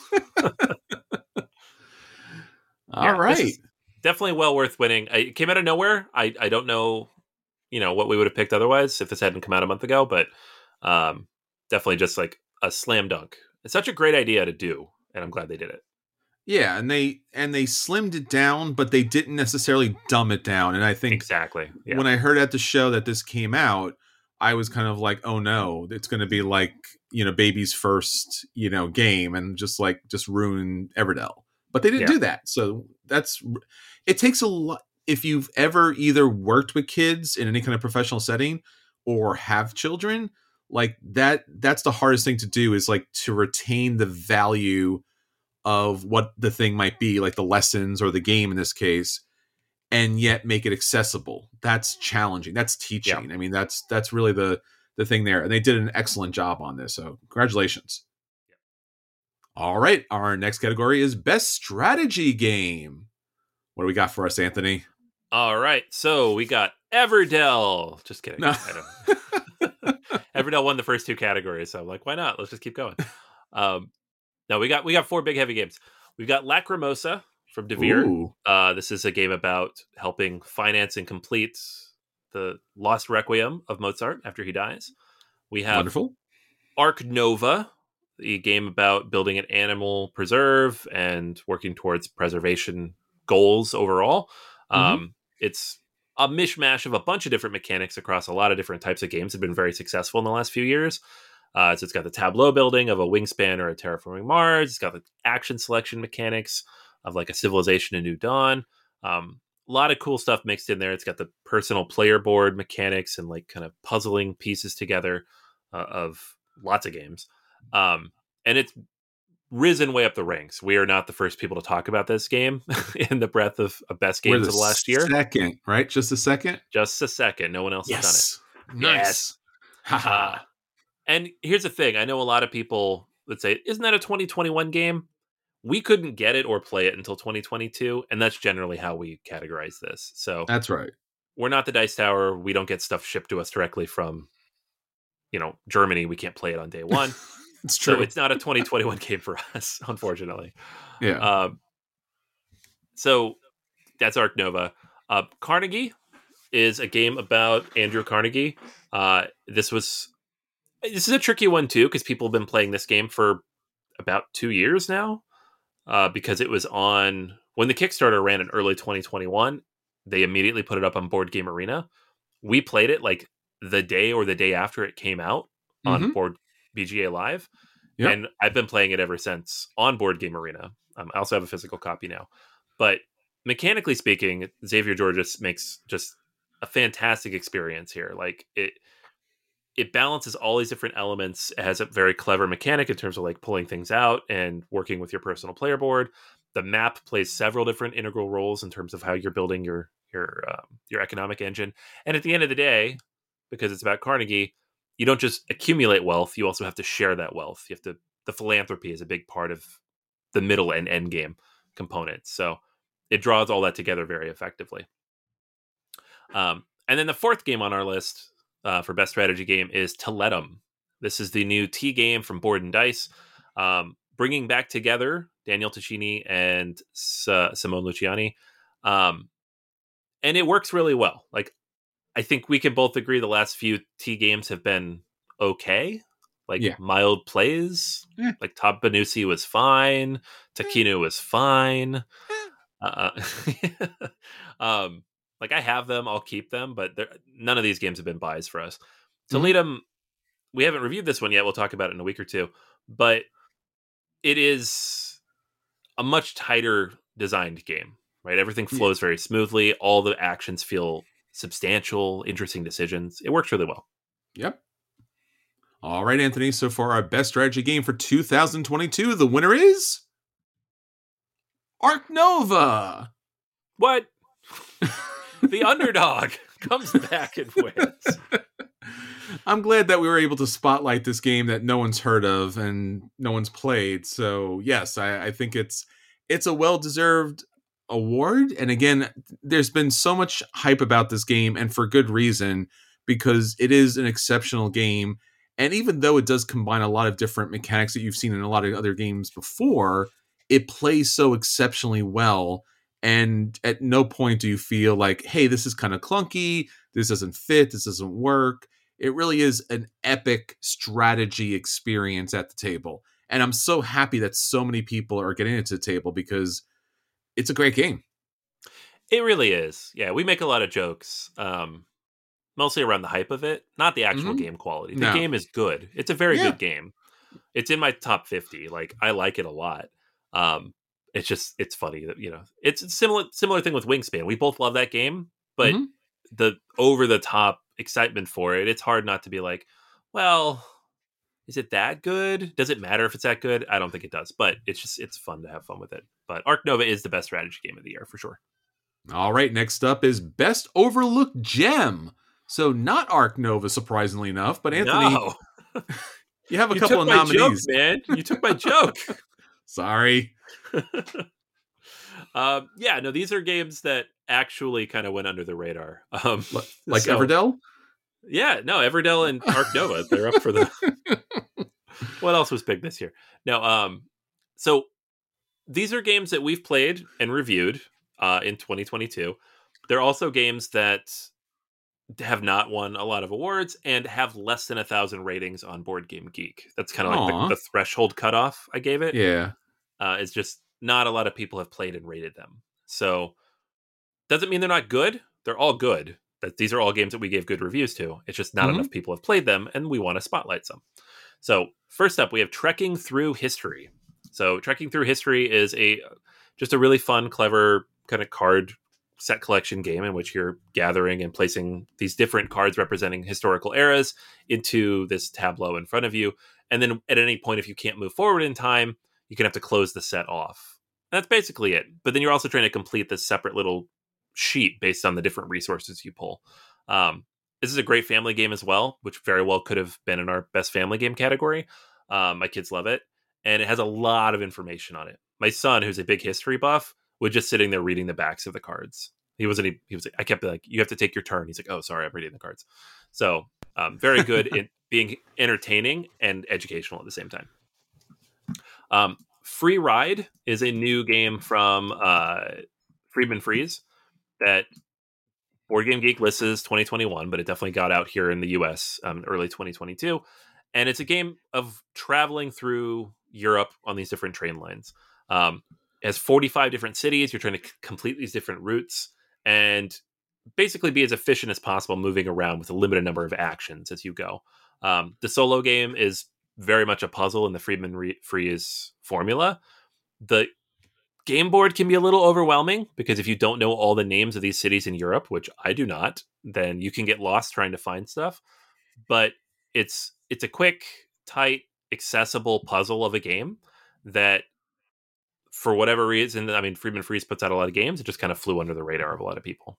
All right, definitely well worth winning. It came out of nowhere. I don't know. What we would have picked otherwise if this hadn't come out a month ago, but definitely just like a slam dunk. It's such a great idea to do, and I'm glad they did it. Yeah, and they slimmed it down, but they didn't necessarily dumb it down. And I think exactly when I heard at the show that this came out, I was kind of like, oh no, it's going to be like, baby's first, game, and just ruin Everdell. But they didn't do that. So it takes a lot. if you've ever either worked with kids in any kind of professional setting or have children, like that's the hardest thing to do, is like to retain the value of what the thing might be, like the lessons or the game in this case, and yet make it accessible. That's challenging. That's teaching. Yeah. I mean, that's really the thing there. And they did an excellent job on this. So congratulations. Yeah. All right. Our next category is Best Strategy Game. What do we got for us, Anthony? All right. So we got Everdell. Just kidding. No. Everdell won the first two categories. So I'm like, why not? Let's just keep going. No, we got four big heavy games. We've got Lacrimosa from Devir. This is a game about helping finance and complete the Lost Requiem of Mozart after he dies. We have Wonderful. Ark Nova, the game about building an animal preserve and working towards preservation goals overall. It's a mishmash of a bunch of different mechanics across a lot of different types of games. Have been very successful in the last few years. So it's got the tableau building of a wingspan or a terraforming Mars. It's got the action selection mechanics of like a Civilization in New Dawn. A lot of cool stuff mixed in there. It's got the personal player board mechanics and like kind of puzzling pieces together of lots of games. And it's risen way up the ranks. We are not the first people to talk about this game in the breadth of best games of the last year. Second, right? Just a second? Just a second. No one else has done it. Nice. Yes. And here's the thing. I know a lot of people would say, isn't that a 2021 game? We couldn't get it or play it until 2022. And that's generally how we categorize this. So that's right. We're not the Dice Tower. We don't get stuff shipped to us directly from, Germany. We can't play it on day one. It's true. So it's not a 2021 game for us, unfortunately. Yeah. So that's Ark Nova. Carnegie is a game about Andrew Carnegie. This is a tricky one too, because people have been playing this game for about 2 years now. Because it was on when the Kickstarter ran in early 2021, they immediately put it up on Board Game Arena. We played it like the day or the day after it came out on Board BGA Live. Yep. And I've been playing it ever since on Board Game Arena. I also have a physical copy now. But mechanically speaking, Xavier Georges makes just a fantastic experience here. Like it balances all these different elements. It has a very clever mechanic in terms of like pulling things out and working with your personal player board. The map plays several different integral roles in terms of how you're building your economic engine. And at the end of the day, because it's about Carnegie, you don't just accumulate wealth. You also have to share that wealth. The philanthropy is a big part of the middle and end game components. So it draws all that together very effectively. And then the fourth game on our list, for best strategy game is Teledum. This is the new T game from Board and Dice, bringing back together Daniel Tascini and Simone Luciani. And it works really well. Like, I think we can both agree the last few T games have been okay. Mild plays. Like Todd Benusi was fine. Takinu was fine. Like I have them, I'll keep them, but none of these games have been buys for us. Teledum, we haven't reviewed this one yet. We'll talk about it in a week or two, but it is a much tighter designed game, right? Everything flows very smoothly. All the actions feel substantial, interesting decisions. It works really well. Yep. All right, Anthony. So for our best strategy game for 2022, the winner is Ark Nova. What? The underdog comes back and wins. I'm glad that we were able to spotlight this game that no one's heard of and no one's played. So yes, I think it's a well-deserved award. And again, there's been so much hype about this game, and for good reason, because it is an exceptional game. And even though it does combine a lot of different mechanics that you've seen in a lot of other games before, it plays so exceptionally well. And at no point do you feel like, hey, this is kind of clunky, this doesn't fit, this doesn't work. It really is an epic strategy experience at the table. And I'm so happy that so many people are getting into the table because it's a great game. It really is. Yeah, we make a lot of jokes, mostly around the hype of it, not the actual game quality. The game is good. It's a very good game. It's in my top 50. Like, I like it a lot. it's funny that, it's a similar thing with Wingspan. We both love that game, but Mm-hmm. the over the top excitement for it, it's hard not to be like, well, is it that good? Does it matter if it's that good? I don't think it does, but it's fun to have fun with it. But Ark Nova is the best strategy game of the year for sure. All right, next up is Best Overlooked Gem. So not Ark Nova, surprisingly enough, but Anthony, No. you have a You couple took of my nominees. joke, man. You took my joke. Sorry. Yeah, no, these are games that actually kind of went under the radar. Like Everdell? Yeah, no, Everdell and Ark Nova, they're up for the. What else was big this year? No, so these are games that we've played and reviewed in 2022. They're also games that have not won a lot of awards and have less than 1,000 ratings on Board Game Geek. That's kind of like the threshold cutoff I gave it. Yeah. It's just not a lot of people have played and rated them. So doesn't mean they're not good. They're all good. These are all games that we gave good reviews to. It's just not enough people have played them, and we want to spotlight some. So first up, we have Trekking Through History. So Trekking Through History is just a really fun, clever kind of card set collection game in which you're gathering and placing these different cards representing historical eras into this tableau in front of you. And then at any point, if you can't move forward in time, you can have to close the set off. That's basically it. But then you're also trying to complete this separate little sheet based on the different resources you pull. This is a great family game as well, which very well could have been in our best family game category. My kids love it. And it has a lot of information on it. My son, who's a big history buff, was just sitting there reading the backs of the cards. He was I kept like, you have to take your turn. He's like, oh, sorry, I'm reading the cards. So very good in being entertaining and educational at the same time. Free Ride is a new game from Friedman Freeze that Board Game Geek lists as 2021, but it definitely got out here in the US early 2022. And it's a game of traveling through Europe on these different train lines. It has 45 different cities. You're trying to complete these different routes and basically be as efficient as possible moving around with a limited number of actions as you go. The solo game is very much a puzzle in the Friedman Freeze formula. The game board can be a little overwhelming because if you don't know all the names of these cities in Europe, which I do not, then you can get lost trying to find stuff. But it's a quick, tight, accessible puzzle of a game that, for whatever reason, I mean, Friedman Freeze puts out a lot of games. It just kind of flew under the radar of a lot of people.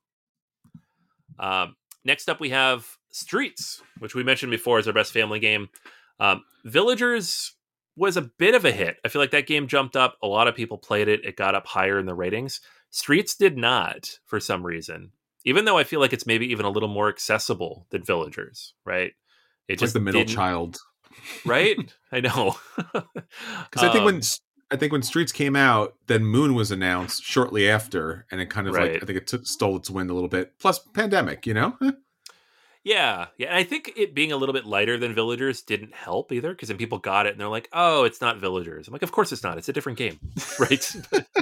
Next up, we have Streets, which we mentioned before is our best family game. Villagers was a bit of a hit. I feel like that game jumped up. A lot of people played it. It got up higher in the ratings. Streets did not, for some reason, even though I feel like it's maybe even a little more accessible than Villagers, right? It's just like the middle child. Right? I know. Because I think when Streets came out, then Moon was announced shortly after, and it kind of like, I think it stole its wind a little bit. Plus pandemic, you know? Yeah. And I think it being a little bit lighter than Villagers didn't help either, because then people got it and they're like, oh, it's not Villagers. I'm like, of course it's not. It's a different game, right?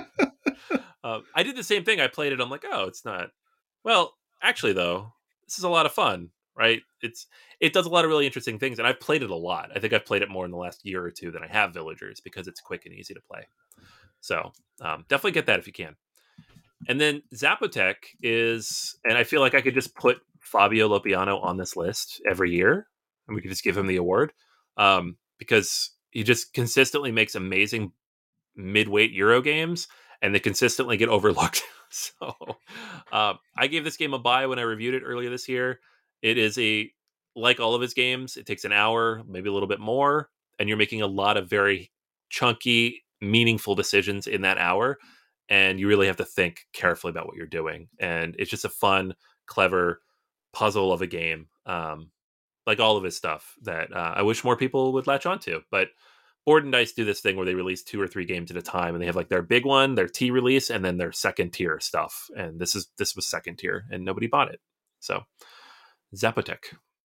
I did the same thing. I played it. I'm like, oh, it's not. Well, actually, though, this is a lot of fun, right? It does a lot of really interesting things, and I've played it a lot. I think I've played it more in the last year or two than I have Villagers because it's quick and easy to play. So definitely get that if you can. And then Zapotec is, and I feel like I could just put Fabio Lopiano on this list every year, and we could just give him the award because he just consistently makes amazing mid-weight Euro games, and they consistently get overlooked. So I gave this game a buy when I reviewed it earlier this year. It is like all of his games, it takes an hour, maybe a little bit more, and you're making a lot of very chunky, meaningful decisions in that hour, and you really have to think carefully about what you're doing. And it's just a fun, clever puzzle of a game, like all of his stuff that I wish more people would latch onto. But Board and Dice do this thing where they release 2 or 3 games at a time, and they have like their big one, their T release, and then their second tier stuff. And this was second tier, and nobody bought it. So Zapotec.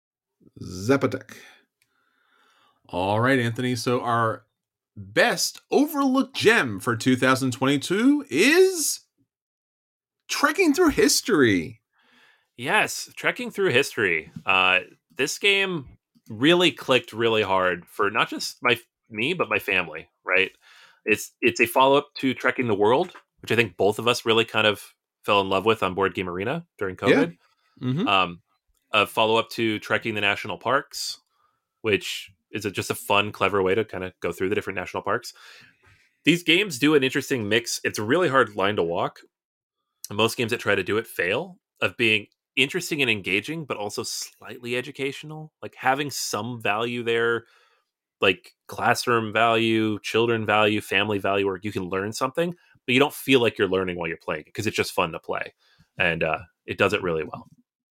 All right, Anthony. So our best overlooked gem for 2022 is Trekking Through History. Yes, Trekking Through History. This game really clicked really hard for not just me, but my family, right? It's a follow-up to Trekking the World, which I think both of us really kind of fell in love with on Board Game Arena during COVID. A follow-up to Trekking the National Parks, which is just a fun, clever way to kind of go through the different national parks. These games do an interesting mix. It's a really hard line to walk. Most games that try to do it fail, of being interesting and engaging, but also slightly educational, like having some value there, like classroom value, children value, family value, where you can learn something, but you don't feel like you're learning while you're playing because it's just fun to play. And it does it really well.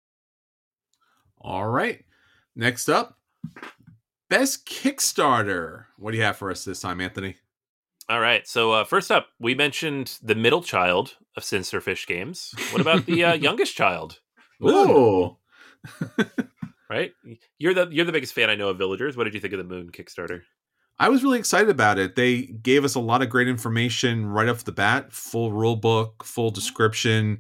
All right. Next up, Best Kickstarter. What do you have for us this time, Anthony? All right. So first up, we mentioned the middle child of Sinisterfish games. What about the youngest child? Moon. Right? You're the biggest fan I know of Villagers. What did you think of the Moon Kickstarter? I was really excited about it. They gave us a lot of great information right off the bat. Full rule book, full description,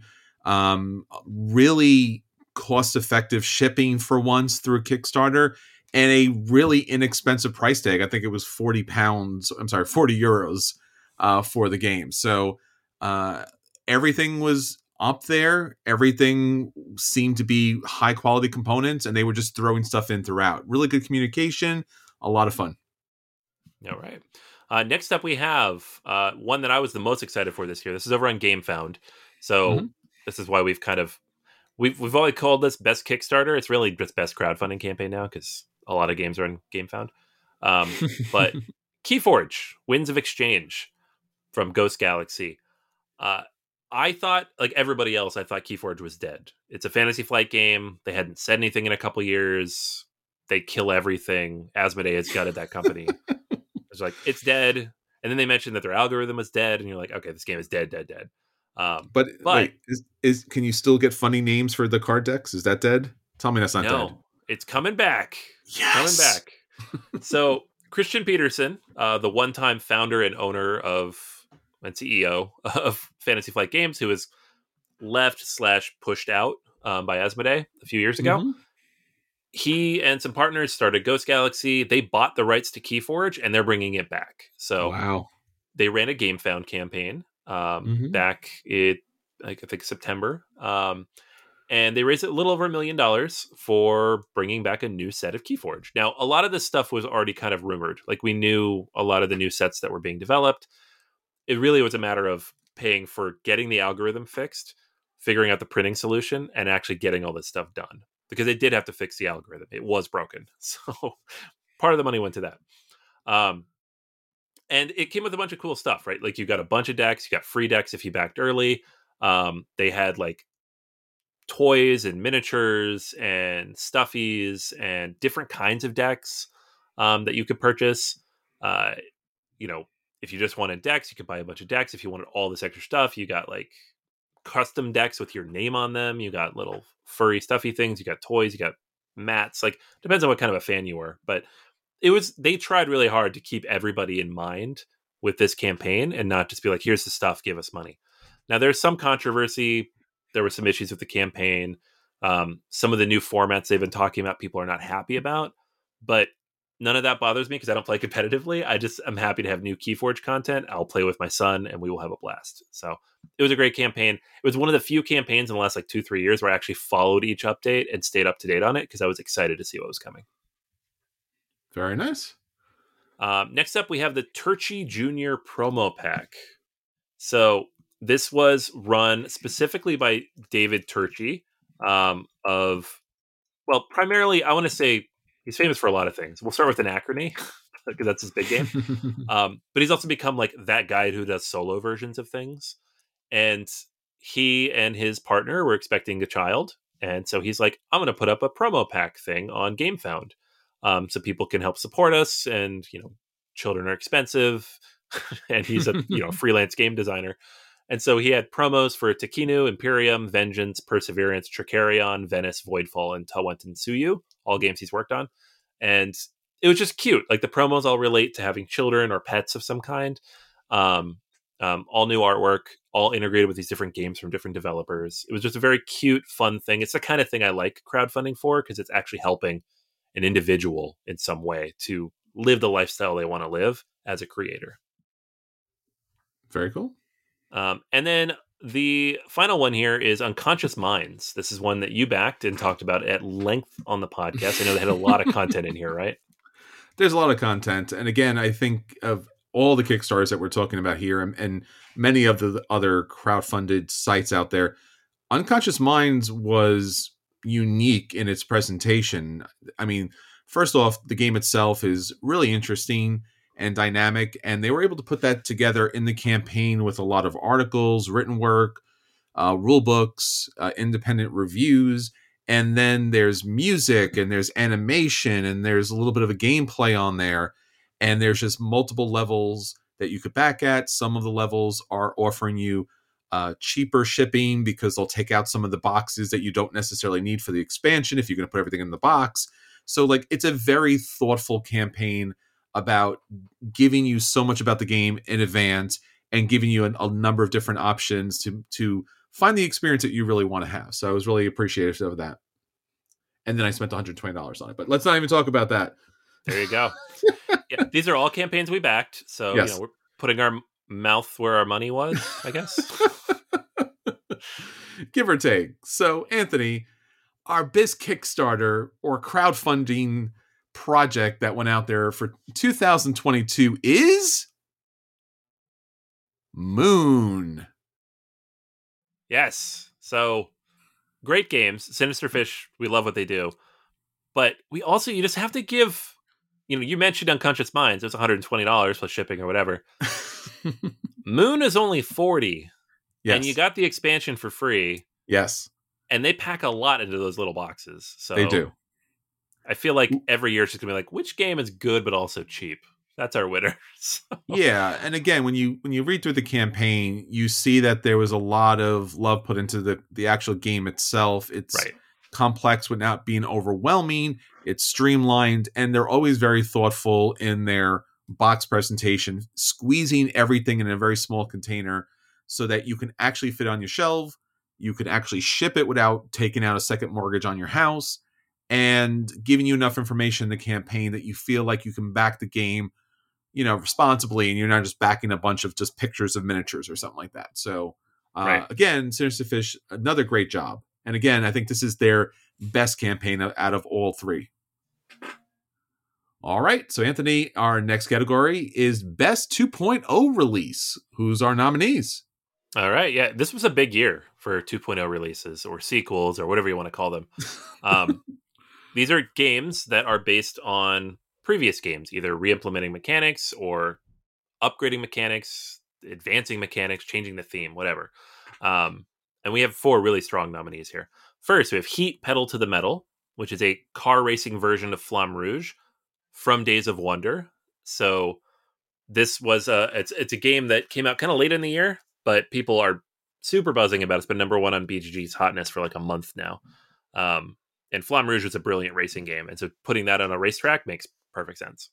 really cost-effective shipping for once through Kickstarter, and a really inexpensive price tag. I think it was 40 euros for the game. So everything was up there. Everything seemed to be high quality components, and they were just throwing stuff in throughout. Really good communication, a lot of fun. All right. Next up, we have one that I was the most excited for this year. This is over on GameFound. So this is why we've always called this Best Kickstarter. It's really just Best Crowdfunding Campaign now because a lot of games are on GameFound. But Keyforge, Winds of Exchange from Ghost Galaxy. I thought, like everybody else, I thought Keyforge was dead. It's a Fantasy Flight game. They hadn't said anything in a couple years. They kill everything. Asmodee has gutted that company. It's like, it's dead. And then they mentioned that their algorithm was dead. And you're like, okay, this game is dead. But wait, can you still get funny names for the card decks? Is that dead? Tell me that's not dead. No, it's coming back. Yes! Coming back. So Christian Peterson, the one-time founder and owner and CEO of Fantasy Flight Games, who was left/pushed out by Asmodee a few years ago. He and some partners started Ghost Galaxy. They bought the rights to Keyforge, and they're bringing it back. So they ran a GameFound campaign back in, I think, September. And they raised a little over $1 million for bringing back a new set of Keyforge. Now, a lot of this stuff was already kind of rumored. Like, we knew a lot of the new sets that were being developed. It really was a matter of paying for getting the algorithm fixed, figuring out the printing solution, and actually getting all this stuff done. Because they did have to fix the algorithm. It was broken. So part of the money went to that. And it came with a bunch of cool stuff, right? Like, you got a bunch of decks. You got free decks if you backed early. They had, like, toys and miniatures and stuffies and different kinds of decks that you could purchase. If you just wanted decks, you could buy a bunch of decks. If you wanted all this extra stuff, you got, like, custom decks with your name on them. You got little furry stuffy things. You got toys. You got mats. Like, depends on what kind of a fan you were. But they tried really hard to keep everybody in mind with this campaign and not just be like, here's the stuff, give us money. Now, there's some controversy. There were some issues with the campaign. Some of the new formats they've been talking about, people are not happy about. But none of that bothers me because I don't play competitively. I'm happy to have new Keyforge content. I'll play with my son and we will have a blast. So it was a great campaign. It was one of the few campaigns in the last 2-3 years where I actually followed each update and stayed up to date on it because I was excited to see what was coming. Very nice. Next up, we have the Turchi Jr. promo pack. So this was run specifically by David Turchi primarily, I want to say, he's famous for a lot of things. We'll start with Anachrony because that's his big game. But he's also become like that guy who does solo versions of things. And he and his partner were expecting a child. And so he's like, I'm going to put up a promo pack thing on GameFound so people can help support us. And, children are expensive. And he's a freelance game designer. And so he had promos for Takinu, Imperium, Vengeance, Perseverance, Tricarion, Venice, Voidfall, and Tawentin Tsuyu, all games he's worked on. And it was just cute. Like, the promos all relate to having children or pets of some kind. All new artwork, all integrated with these different games from different developers. It was just a very cute, fun thing. It's the kind of thing I like crowdfunding for because it's actually helping an individual in some way to live the lifestyle they want to live as a creator. Very cool. And then the final one here is Unconscious Minds. This is one that you backed and talked about at length on the podcast. I know they had a lot of content in here, right? There's a lot of content. And again, I think of all the Kickstarters that we're talking about here and many of the other crowdfunded sites out there, Unconscious Minds was unique in its presentation. I mean, first off, the game itself is really interesting and dynamic, and they were able to put that together in the campaign with a lot of articles, written work, rule books, independent reviews, and then there's music and there's animation and there's a little bit of a gameplay on there, and there's just multiple levels that you could back at. Some of the levels are offering you cheaper shipping because they'll take out some of the boxes that you don't necessarily need for the expansion if you're going to put everything in the box. So like, it's a very thoughtful campaign about giving you so much about the game in advance and giving you a number of different options to find the experience that you really want to have. So I was really appreciative of that. And then I spent $120 on it, but let's not even talk about that. There you go. Yeah, these are all campaigns we backed. So, yes. we're putting our mouth where our money was, I guess. Give or take. So, Anthony, our BIS Kickstarter or crowdfunding project that went out there for 2022 is Moon. Yes. So, great games. Sinister Fish, we love what they do. But we also, you just have to give, you mentioned Unconscious Minds. It was $120 plus shipping or whatever. Moon is only $40. Yes. And you got the expansion for free. Yes. And they pack a lot into those little boxes. So they do. I feel like every year it's just going to be like, which game is good but also cheap? That's our winner. So. Yeah, and again, when you read through the campaign, you see that there was a lot of love put into the actual game itself. It's right. Complex without being overwhelming. It's streamlined, and they're always very thoughtful in their box presentation, squeezing everything in a very small container so that you can actually fit on your shelf. You can actually ship it without taking out a second mortgage on your house, and giving you enough information in the campaign that you feel like you can back the game, responsibly, and you're not just backing a bunch of just pictures of miniatures or something like that. So, right. Again, Sinister Fish, another great job. And again, I think this is their best campaign out of all three. All right. So, Anthony, our next category is Best 2.0 Release. Who's our nominees? All right. Yeah, this was a big year for 2.0 releases or sequels or whatever you want to call them. These are games that are based on previous games, either re-implementing mechanics or upgrading mechanics, advancing mechanics, changing the theme, whatever. And we have 4 really strong nominees here. First, we have Heat Pedal to the Metal, which is a car racing version of Flamme Rouge from Days of Wonder. So this was it's a game that came out kind of late in the year, but people are super buzzing about it. It's been number 1 on BGG's hotness for like a month now. And Flamme Rouge was a brilliant racing game. And so putting that on a racetrack makes perfect sense.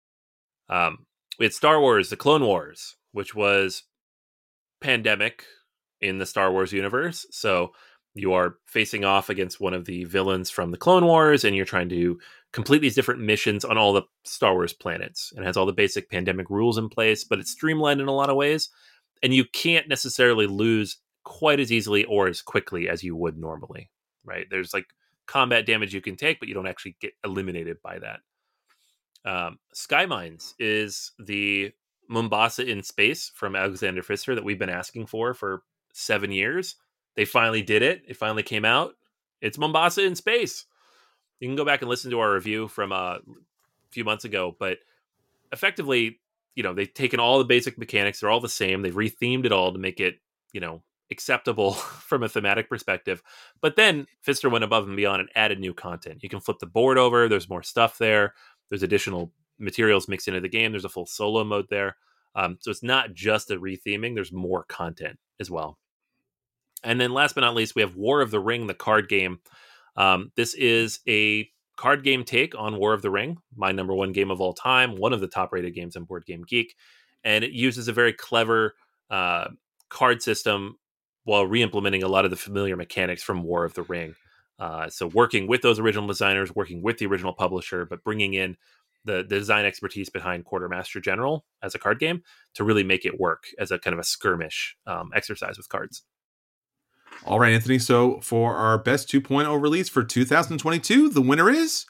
We had Star Wars, The Clone Wars, which was Pandemic in the Star Wars universe. So you are facing off against one of the villains from the Clone Wars, and you're trying to complete these different missions on all the Star Wars planets. And it has all the basic Pandemic rules in place, but it's streamlined in a lot of ways. And you can't necessarily lose quite as easily or as quickly as you would normally, right? There's like combat damage you can take, but you don't actually get eliminated by that. Sky Mines is the Mombasa in space from Alexander Pfister that we've been asking for 7 years. They finally did it. It finally came out. It's Mombasa in space. You can go back and listen to our review from a few months ago, but effectively, they've taken all the basic mechanics. They're all the same. They've rethemed it all to make it, acceptable from a thematic perspective. But then Pfister went above and beyond and added new content. You can flip the board over. There's more stuff there. There's additional materials mixed into the game. There's a full solo mode there. So it's not just a retheming. There's more content as well. And then last but not least, we have War of the Ring, the card game. This is a card game take on War of the Ring, my number 1 game of all time, one of the top rated games on Board Game Geek. And it uses a very clever card system while re-implementing a lot of the familiar mechanics from War of the Ring. So working with those original designers, working with the original publisher, but bringing in the design expertise behind Quartermaster General as a card game to really make it work as a kind of a skirmish exercise with cards. All right, Anthony. So for our best 2.0 release for 2022, the winner is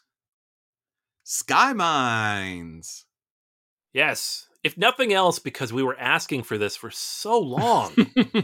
Sky Mines. Yes. If nothing else, because we were asking for this for so long.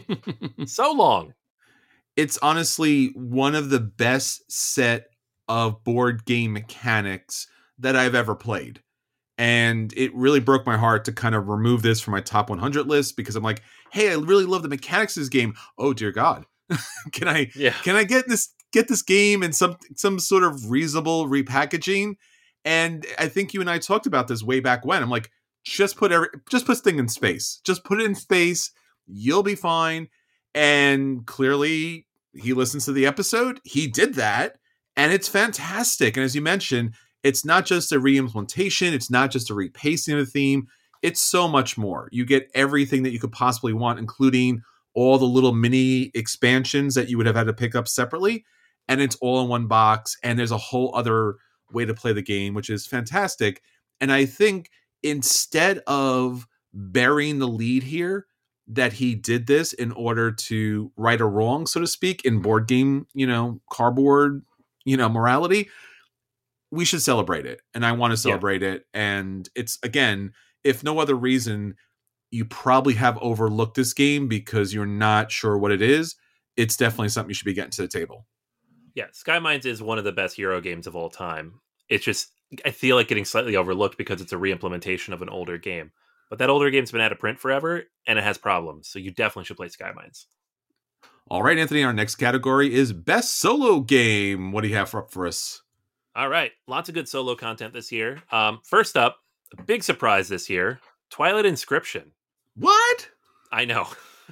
So long. It's honestly one of the best set of board game mechanics that I've ever played. And it really broke my heart to kind of remove this from my top 100 list because I'm like, hey, I really love the mechanics of this game. Oh, dear God. Can I get this game in some sort of reasonable repackaging? And I think you and I talked about this way back when. I'm like, just put this thing in space. Just put it in space. You'll be fine. And clearly he listens to the episode. He did that. And it's fantastic. And as you mentioned, it's not just a re-implementation. It's not just a repacing of the theme. It's so much more. You get everything that you could possibly want, including all the little mini expansions that you would have had to pick up separately. And it's all in one box. And there's a whole other way to play the game, which is fantastic. And I think instead of burying the lead here, that he did this in order to right a wrong, so to speak, in board game, cardboard, morality, we should celebrate it. And I want to celebrate it. And it's, again, if no other reason, you probably have overlooked this game because you're not sure what it is. It's definitely something you should be getting to the table. Yeah, Sky Mines is one of the best Euro games of all time. It's just, I feel like getting slightly overlooked because it's a re-implementation of an older game. But that older game's been out of print forever, and it has problems. So you definitely should play Sky Mines. All right, Anthony, our next category is Best Solo Game. What do you have up for us? All right, lots of good solo content this year. First up, a big surprise this year, Twilight Inscription. What? I know.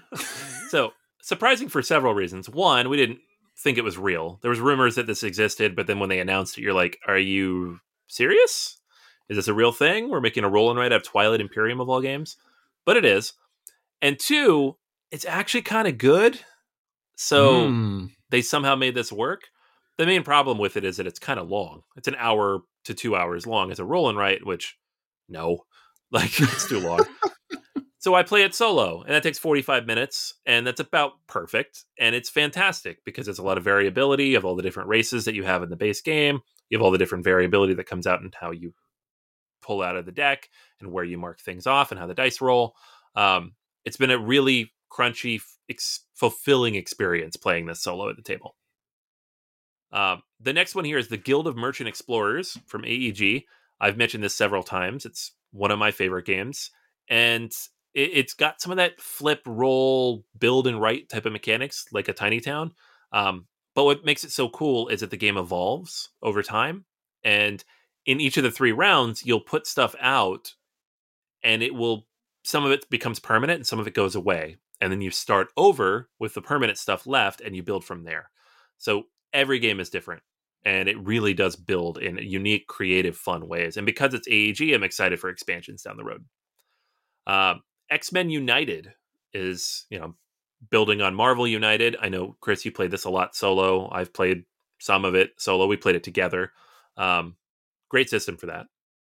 So, surprising for several reasons. One, we didn't think it was real. There was rumors that this existed, but then when they announced it, you're like, are you serious? Is this a real thing? We're making a roll and write out of Twilight Imperium of all games? But it is. And two, it's actually kind of good. So they somehow made this work. The main problem with it is that it's kind of long. It's an hour to 2 hours long as a roll and write, which, no. Like, it's too long. So I play it solo, and that takes 45 minutes, and that's about perfect. And it's fantastic because there's a lot of variability of all the different races that you have in the base game. You have all the different variability that comes out in how you pull out of the deck and where you mark things off and how the dice roll. It's been a really crunchy, fulfilling experience playing this solo at the table. The next one here is the Guild of Merchant Explorers from AEG. I've mentioned this several times. It's one of my favorite games. And it's got some of that flip, roll, build, and write type of mechanics, like a Tiny Town. But what makes it so cool is that the game evolves over time. And in each of the 3 rounds, you'll put stuff out, and some of it becomes permanent, and some of it goes away. And then you start over with the permanent stuff left, and you build from there. So every game is different, and it really does build in unique, creative, fun ways. And because it's AEG, I'm excited for expansions down the road. X-Men United is, building on Marvel United. I know, Chris, you played this a lot solo. I've played some of it solo. We played it together. Great system for that.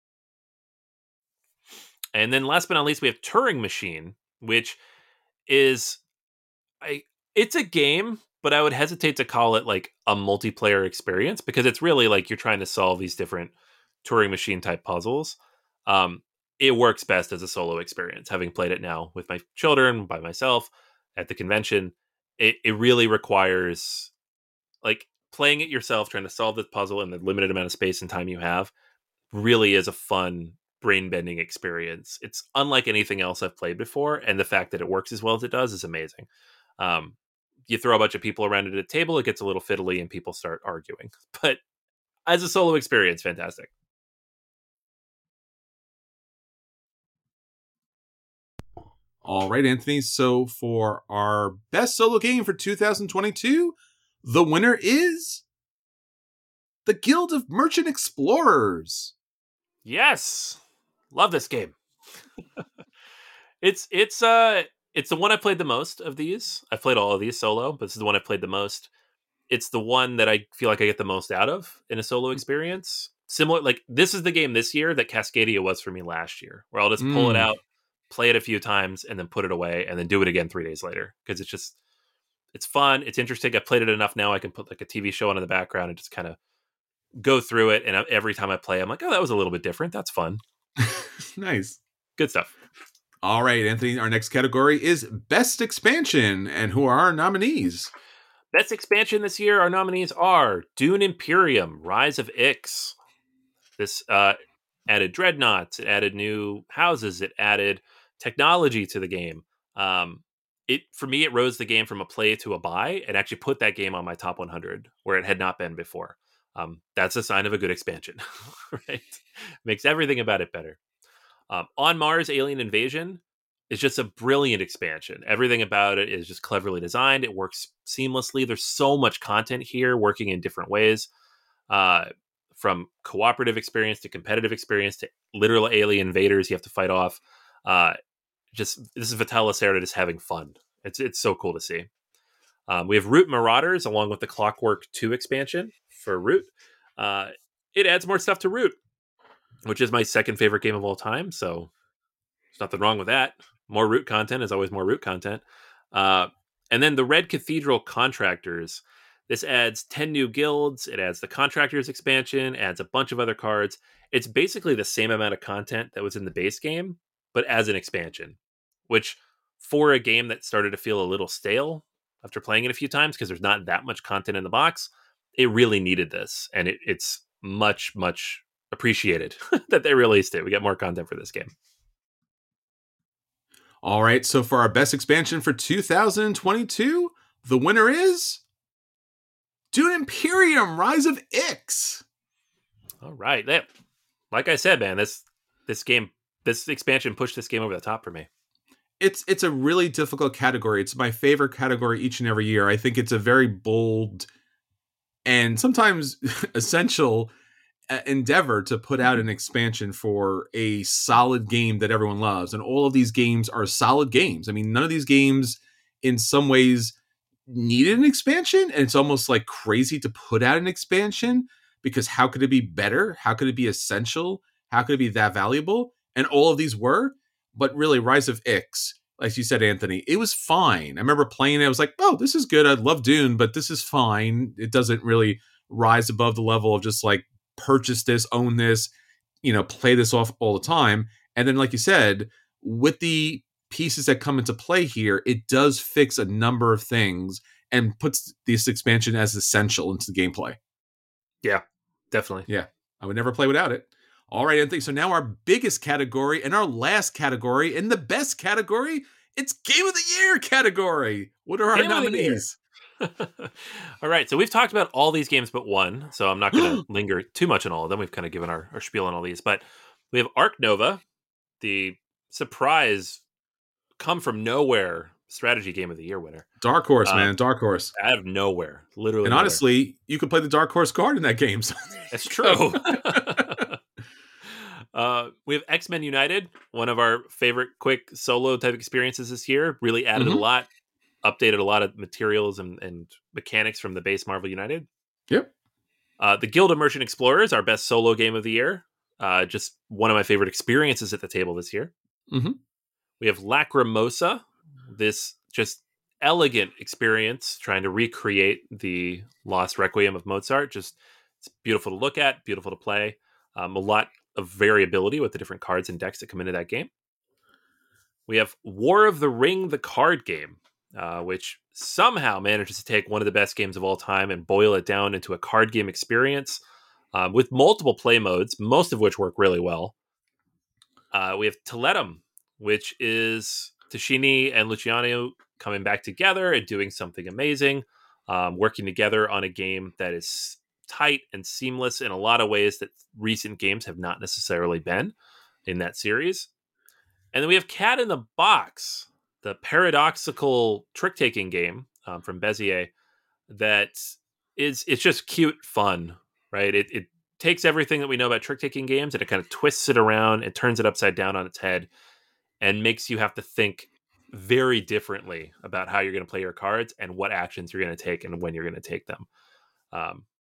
And then last but not least, we have Turing Machine, which is, it's a game, but I would hesitate to call it like a multiplayer experience because it's really like you're trying to solve these different Turing Machine type puzzles. It works best as a solo experience. Having played it now with my children, by myself, at the convention, it really requires, like, playing it yourself, trying to solve this puzzle in the limited amount of space and time you have, really is a fun, brain-bending experience. It's unlike anything else I've played before, and the fact that it works as well as it does is amazing. You throw a bunch of people around at a table, it gets a little fiddly, and people start arguing. But as a solo experience, fantastic. All right, Anthony. So for our best solo game for 2022, the winner is the Guild of Merchant Explorers. Yes. Love this game. It's the one I played the most of these. I've played all of these solo, but this is the one I played the most. It's the one that I feel like I get the most out of in a solo experience. similar, like this is the game this year that Cascadia was for me last year, where I'll just pull it out, play it a few times, and then put it away, and then do it again 3 days later because it's fun, it's interesting. I've played it enough now. I can put like a TV show on in the background and just kind of go through it. And every time I play, I'm like, oh, that was a little bit different. That's fun. Nice, good stuff. All right, Anthony. Our next category is Best Expansion, and who are our nominees? Best expansion this year, our nominees are Dune Imperium, Rise of Ix. This added dreadnoughts, it added new houses, it added technology to the game. For me, it rose the game from a play to a buy and actually put that game on my top 100 where it had not been before. That's a sign of a good expansion, right? Makes everything about it better. On Mars, Alien Invasion is just a brilliant expansion. Everything about it is just cleverly designed. It works seamlessly. There's so much content here working in different ways, from cooperative experience to competitive experience to literal alien invaders you have to fight off. This is Vital Lacerda just having fun. It's so cool to see. We have Root Marauders along with the Clockwork 2 expansion for Root. It adds more stuff to Root, which is my second favorite game of all time. So there's nothing wrong with that. More Root content is always more Root content. And then the Red Cathedral Contractors. This adds 10 new guilds. It adds the Contractors expansion, adds a bunch of other cards. It's basically the same amount of content that was in the base game, but as an expansion, which for a game that started to feel a little stale after playing it a few times because there's not that much content in the box, it really needed this. And it's much, much appreciated that they released it. We get more content for this game. All right, so for our best expansion for 2022, the winner is Dune Imperium, Rise of Ix. All right. Like I said, man, this expansion pushed this game over the top for me. It's a really difficult category. It's my favorite category each and every year. I think it's a very bold and sometimes essential endeavor to put out an expansion for a solid game that everyone loves. And all of these games are solid games. I mean, none of these games in some ways needed an expansion. And it's almost like crazy to put out an expansion because how could it be better? How could it be essential? How could it be that valuable? And all of these were, but really Rise of Ix, like you said, Anthony, it was fine. I remember playing it. I was like, oh, this is good. I love Dune, but this is fine. It doesn't really rise above the level of just like purchase this, own this, play this off all the time. And then, like you said, with the pieces that come into play here, it does fix a number of things and puts this expansion as essential into the gameplay. Yeah, definitely. Yeah, I would never play without it. All right, Anthony. So now our biggest category and our last category and the best category, it's Game of the Year category. What are our nominees? All right, so we've talked about all these games but one, so I'm not going to linger too much on all of them. We've kind of given our spiel on all these, but we have Ark Nova, the surprise come from nowhere strategy game of the year winner. Dark horse, man. Dark horse. Out of nowhere. Literally. And honestly, you could play the Dark Horse card in that game. So that's true. We have X-Men United, one of our favorite quick solo type experiences this year. Really added a lot, updated a lot of materials and mechanics from the base Marvel United. Yep. The Guild of Merchant Explorers, our best solo game of the year. Just one of my favorite experiences at the table this year. Mm-hmm. We have Lacrimosa, this just elegant experience trying to recreate the Lost Requiem of Mozart. Just it's beautiful to look at, beautiful to play. A lot of variability with the different cards and decks that come into that game. We have War of the Ring, the card game, which somehow manages to take one of the best games of all time and boil it down into a card game experience with multiple play modes, most of which work really well. We have Teletum, which is Tashini and Luciano coming back together and doing something amazing, working together on a game that is tight and seamless in a lot of ways that recent games have not necessarily been in that series. And then we have Cat in the Box, the paradoxical trick-taking game from Bezier that it's just cute fun, right? It takes everything that we know about trick-taking games and it kind of twists it around and turns it upside down on its head and makes you have to think very differently about how you're going to play your cards and what actions you're going to take and when you're going to take them.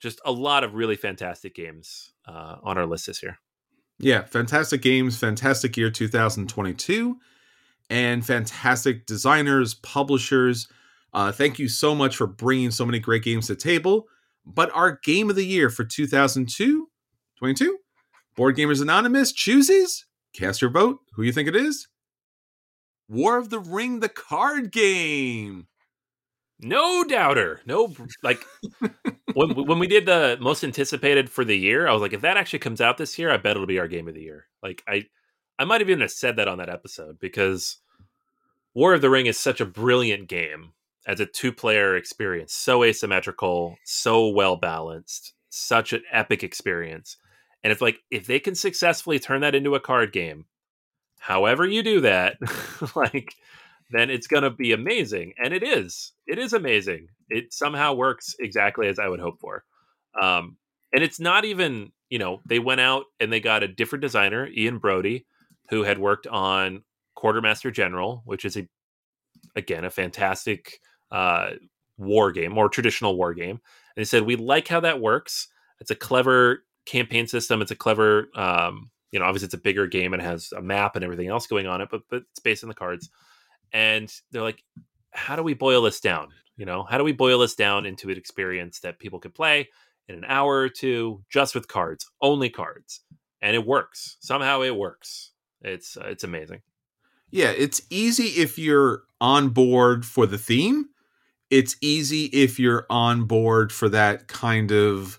just a lot of really fantastic games on our list this year. Yeah, fantastic games, fantastic year 2022, and fantastic designers, publishers. Thank you so much for bringing so many great games to the table. But our game of the year for 2022, Board Gamers Anonymous chooses, cast your vote, who you think it is? War of the Ring, the card game. No doubter. No, like, when we did the most anticipated for the year, I was like, if that actually comes out this year, I bet it'll be our game of the year. Like, I might have even said that on that episode, because War of the Ring is such a brilliant game as a 2-player experience. So asymmetrical, so well balanced, such an epic experience. And it's like, if they can successfully turn that into a card game, however you do that, like, then it's going to be amazing. And it is amazing. It somehow works exactly as I would hope for. And it's not even, they went out and they got a different designer, Ian Brody, who had worked on Quartermaster General, which is a fantastic war game, more traditional war game. And they said, we like how that works. It's a clever campaign system. It's a clever, obviously it's a bigger game and has a map and everything else going on it, but it's based on the cards. And they're like, how do we boil this down? How do we boil this down into an experience that people could play in an hour or two, just with cards, only cards? And it works. Somehow it works. It's amazing. Yeah, it's easy if you're on board for the theme. It's easy if you're on board for that kind of,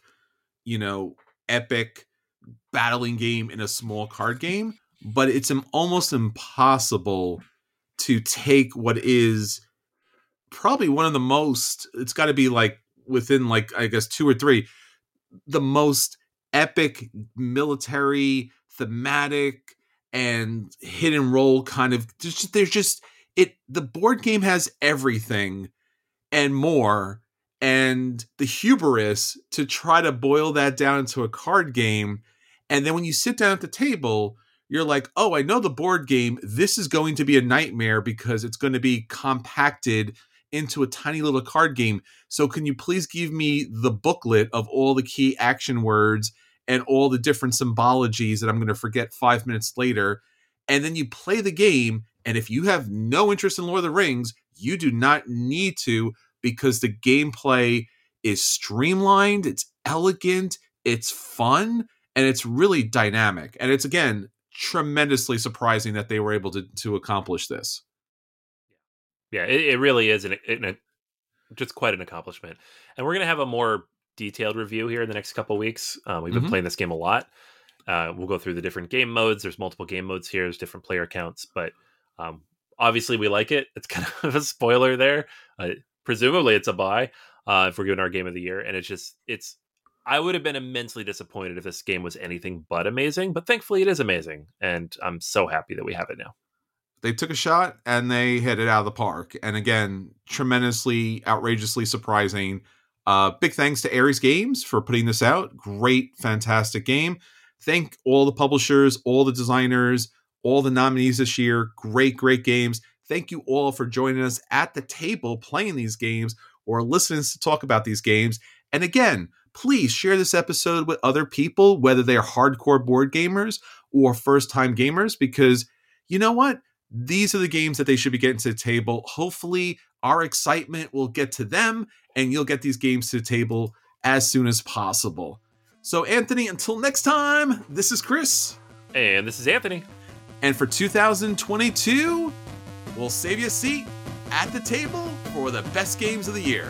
epic battling game in a small card game. But it's almost impossible to take what is probably one of the most, it's got to be like within like, I guess 2 or 3, the most epic military, thematic, and hit and roll kind of, the board game has everything and more, and the hubris to try to boil that down into a card game. And then when you sit down at the table, you're like, oh, I know the board game. This is going to be a nightmare because it's going to be compacted into a tiny little card game. So can you please give me the booklet of all the key action words and all the different symbologies that I'm going to forget 5 minutes later? And then you play the game. And if you have no interest in Lord of the Rings, you do not need to, because the gameplay is streamlined, it's elegant, it's fun, and it's really dynamic. And it's, again, tremendously surprising that they were able to accomplish this. Yeah, it really is just quite an accomplishment. And we're going to have a more detailed review here in the next couple of weeks. We've been playing this game a lot. We'll go through the different game modes. There's multiple game modes here. There's different player counts. But obviously we like it. It's kind of a spoiler there. Presumably it's a buy if we're giving our game of the year. And I would have been immensely disappointed if this game was anything but amazing. But thankfully it is amazing. And I'm so happy that we have it now. They took a shot and they hit it out of the park. And again, tremendously, outrageously surprising. Big thanks to Ares Games for putting this out. Great, fantastic game. Thank all the publishers, all the designers, all the nominees this year. Great, great games. Thank you all for joining us at the table playing these games or listening to talk about these games. And again, please share this episode with other people, whether they're hardcore board gamers or first-time gamers, because you know what? These are the games that they should be getting to the table. Hopefully, our excitement will get to them, and you'll get these games to the table as soon as possible. So, Anthony, until next time, this is Chris. And this is Anthony. And for 2022, we'll save you a seat at the table for the best games of the year.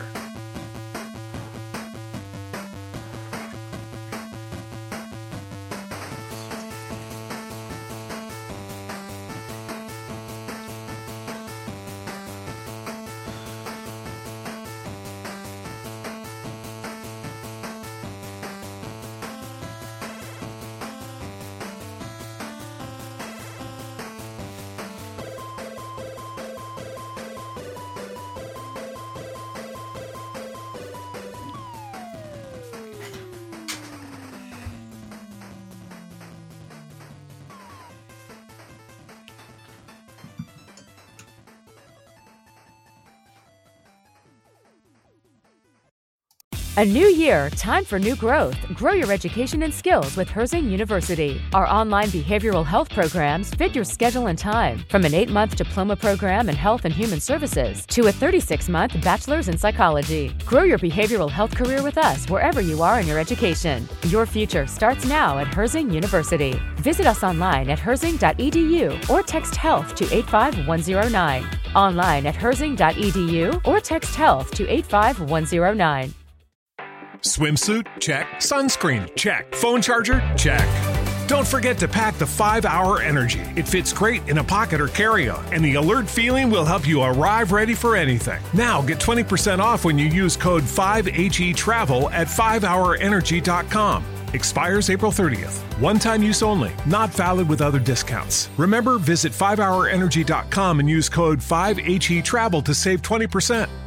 A new year, time for new growth. Grow your education and skills with Herzing University. Our online behavioral health programs fit your schedule and time, from an 8-month diploma program in health and human services to a 36-month bachelor's in psychology. Grow your behavioral health career with us wherever you are in your education. Your future starts now at Herzing University. Visit us online at herzing.edu or text health to 85109. Online at herzing.edu or text health to 85109. Swimsuit? Check. Sunscreen? Check. Phone charger? Check. Don't forget to pack the 5-Hour Energy. It fits great in a pocket or carry-on, and the alert feeling will help you arrive ready for anything. Now get 20% off when you use code 5HETRAVEL at 5hourenergy.com. Expires April 30th. One-time use only. Not valid with other discounts. Remember, visit 5hourenergy.com and use code 5HETRAVEL to save 20%.